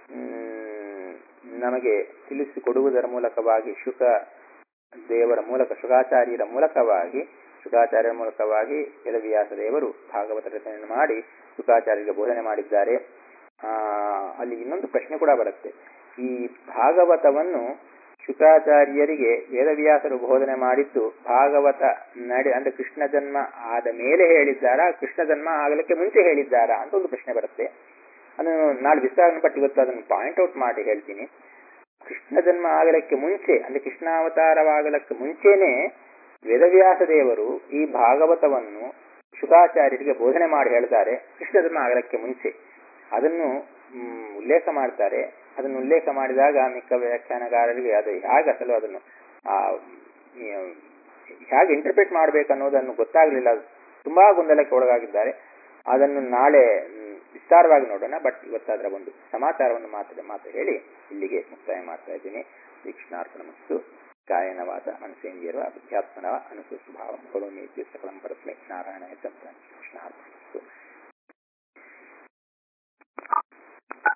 ನಮಗೆ ತಿಳಿಸಿಕೊಡುವುದರ ಮೂಲಕವಾಗಿ ಶುಕ ದೇವರ ಮೂಲಕ, ಶುಕಾಚಾರ್ಯರ ಮೂಲಕವಾಗಿ ವೇದವ್ಯಾಸ ದೇವರು ಭಾಗವತ ರಚನೆಯನ್ನು ಮಾಡಿ ಶುಕಾಚಾರ್ಯರಿಗೆ ಬೋಧನೆ ಮಾಡಿದ್ದಾರೆ. ಅಲ್ಲಿ ಇನ್ನೊಂದು ಪ್ರಶ್ನೆ ಕೂಡ ಬರುತ್ತೆ. ಈ ಭಾಗವತವನ್ನು ಶುಕಾಚಾರ್ಯರಿಗೆ ವೇದವ್ಯಾಸರು ಬೋಧನೆ ಮಾಡಿದ್ದು ಭಾಗವತ ಅಂದ್ರೆ ಕೃಷ್ಣ ಜನ್ಮ ಆದ ಮೇಲೆ ಹೇಳಿದ್ದಾರಾ, ಕೃಷ್ಣ ಜನ್ಮ ಆಗಲಿಕ್ಕೆ ಮುಂಚೆ ಹೇಳಿದ್ದಾರಾ ಅಂತ ಒಂದು ಪ್ರಶ್ನೆ ಬರುತ್ತೆ. ಅದನ್ನು ನಾಳೆ ವಿಸ್ತಾರ ಪಟ್ಟು ಇವತ್ತು ಅದನ್ನು ಪಾಯಿಂಟ್ ಔಟ್ ಮಾಡಿ ಹೇಳ್ತೀನಿ. ಕೃಷ್ಣ ಜನ್ಮ ಆಗಲಿಕ್ಕೆ ಮುಂಚೆ ಅಂದ್ರೆ ಕೃಷ್ಣಾವತಾರವಾಗಲಿಕ್ಕೆ ಮುಂಚೆನೆ ವೇದವ್ಯಾಸ ದೇವರು ಈ ಭಾಗವತವನ್ನು ಶುಕಾಚಾರ್ಯರಿಗೆ ಬೋಧನೆ ಮಾಡಿ ಹೇಳ್ತಾರೆ. ಕೃಷ್ಣ ಜನ್ಮ ಆಗಲಿಕ್ಕೆ ಮುಂಚೆ ಅದನ್ನು ಉಲ್ಲೇಖ ಮಾಡ್ತಾರೆ. ಅದನ್ನು ಉಲ್ಲೇಖ ಮಾಡಿದಾಗ ಮಿಕ್ಕ ವ್ಯಾಖ್ಯಾನಗಾರರಿಗೆ ಅದು ಹೇಗೆ ಅಸಲು ಅದನ್ನು ಹೇಗೆ ಇಂಟರ್ಪ್ರಿಟ್ ಮಾಡಬೇಕನ್ನೋದನ್ನು ಗೊತ್ತಾಗಲಿಲ್ಲ. ತುಂಬಾ ಗೊಂದಲಕ್ಕೆ ಒಳಗಾಗಿದ್ದಾರೆ. ಅದನ್ನು ನಾಳೆ ವಿಸ್ತಾರವಾಗಿ ನೋಡೋಣ. ಬಟ್ ಇವತ್ತು ಅದರ ಒಂದು ಸಮಾಚಾರವನ್ನು ಮಾತ್ರ ಹೇಳಿ ಇಲ್ಲಿಗೆ ಮುಕ್ತಾಯ ಮಾಡ್ತಾ ಇದ್ದೀನಿ. ಶ್ರೀಕೃಷ್ಣಾರ್ಪಣಮಸ್ತು. ಕಾಯನವಾದ ಮನಸೇಂದ್ರಿಯರ ಅಧ್ಯಾತ್ಮನವ ಅನುಸು ಸ್ವಭಾವ ಭಗವನ್ನೇತ್ಯ ಸಕಲಂ ಪರಸ್ಮೈ ನಾರಾಯಣ ಕೃಷ್ಣಾರ್ಪಣಮಸ್ತು.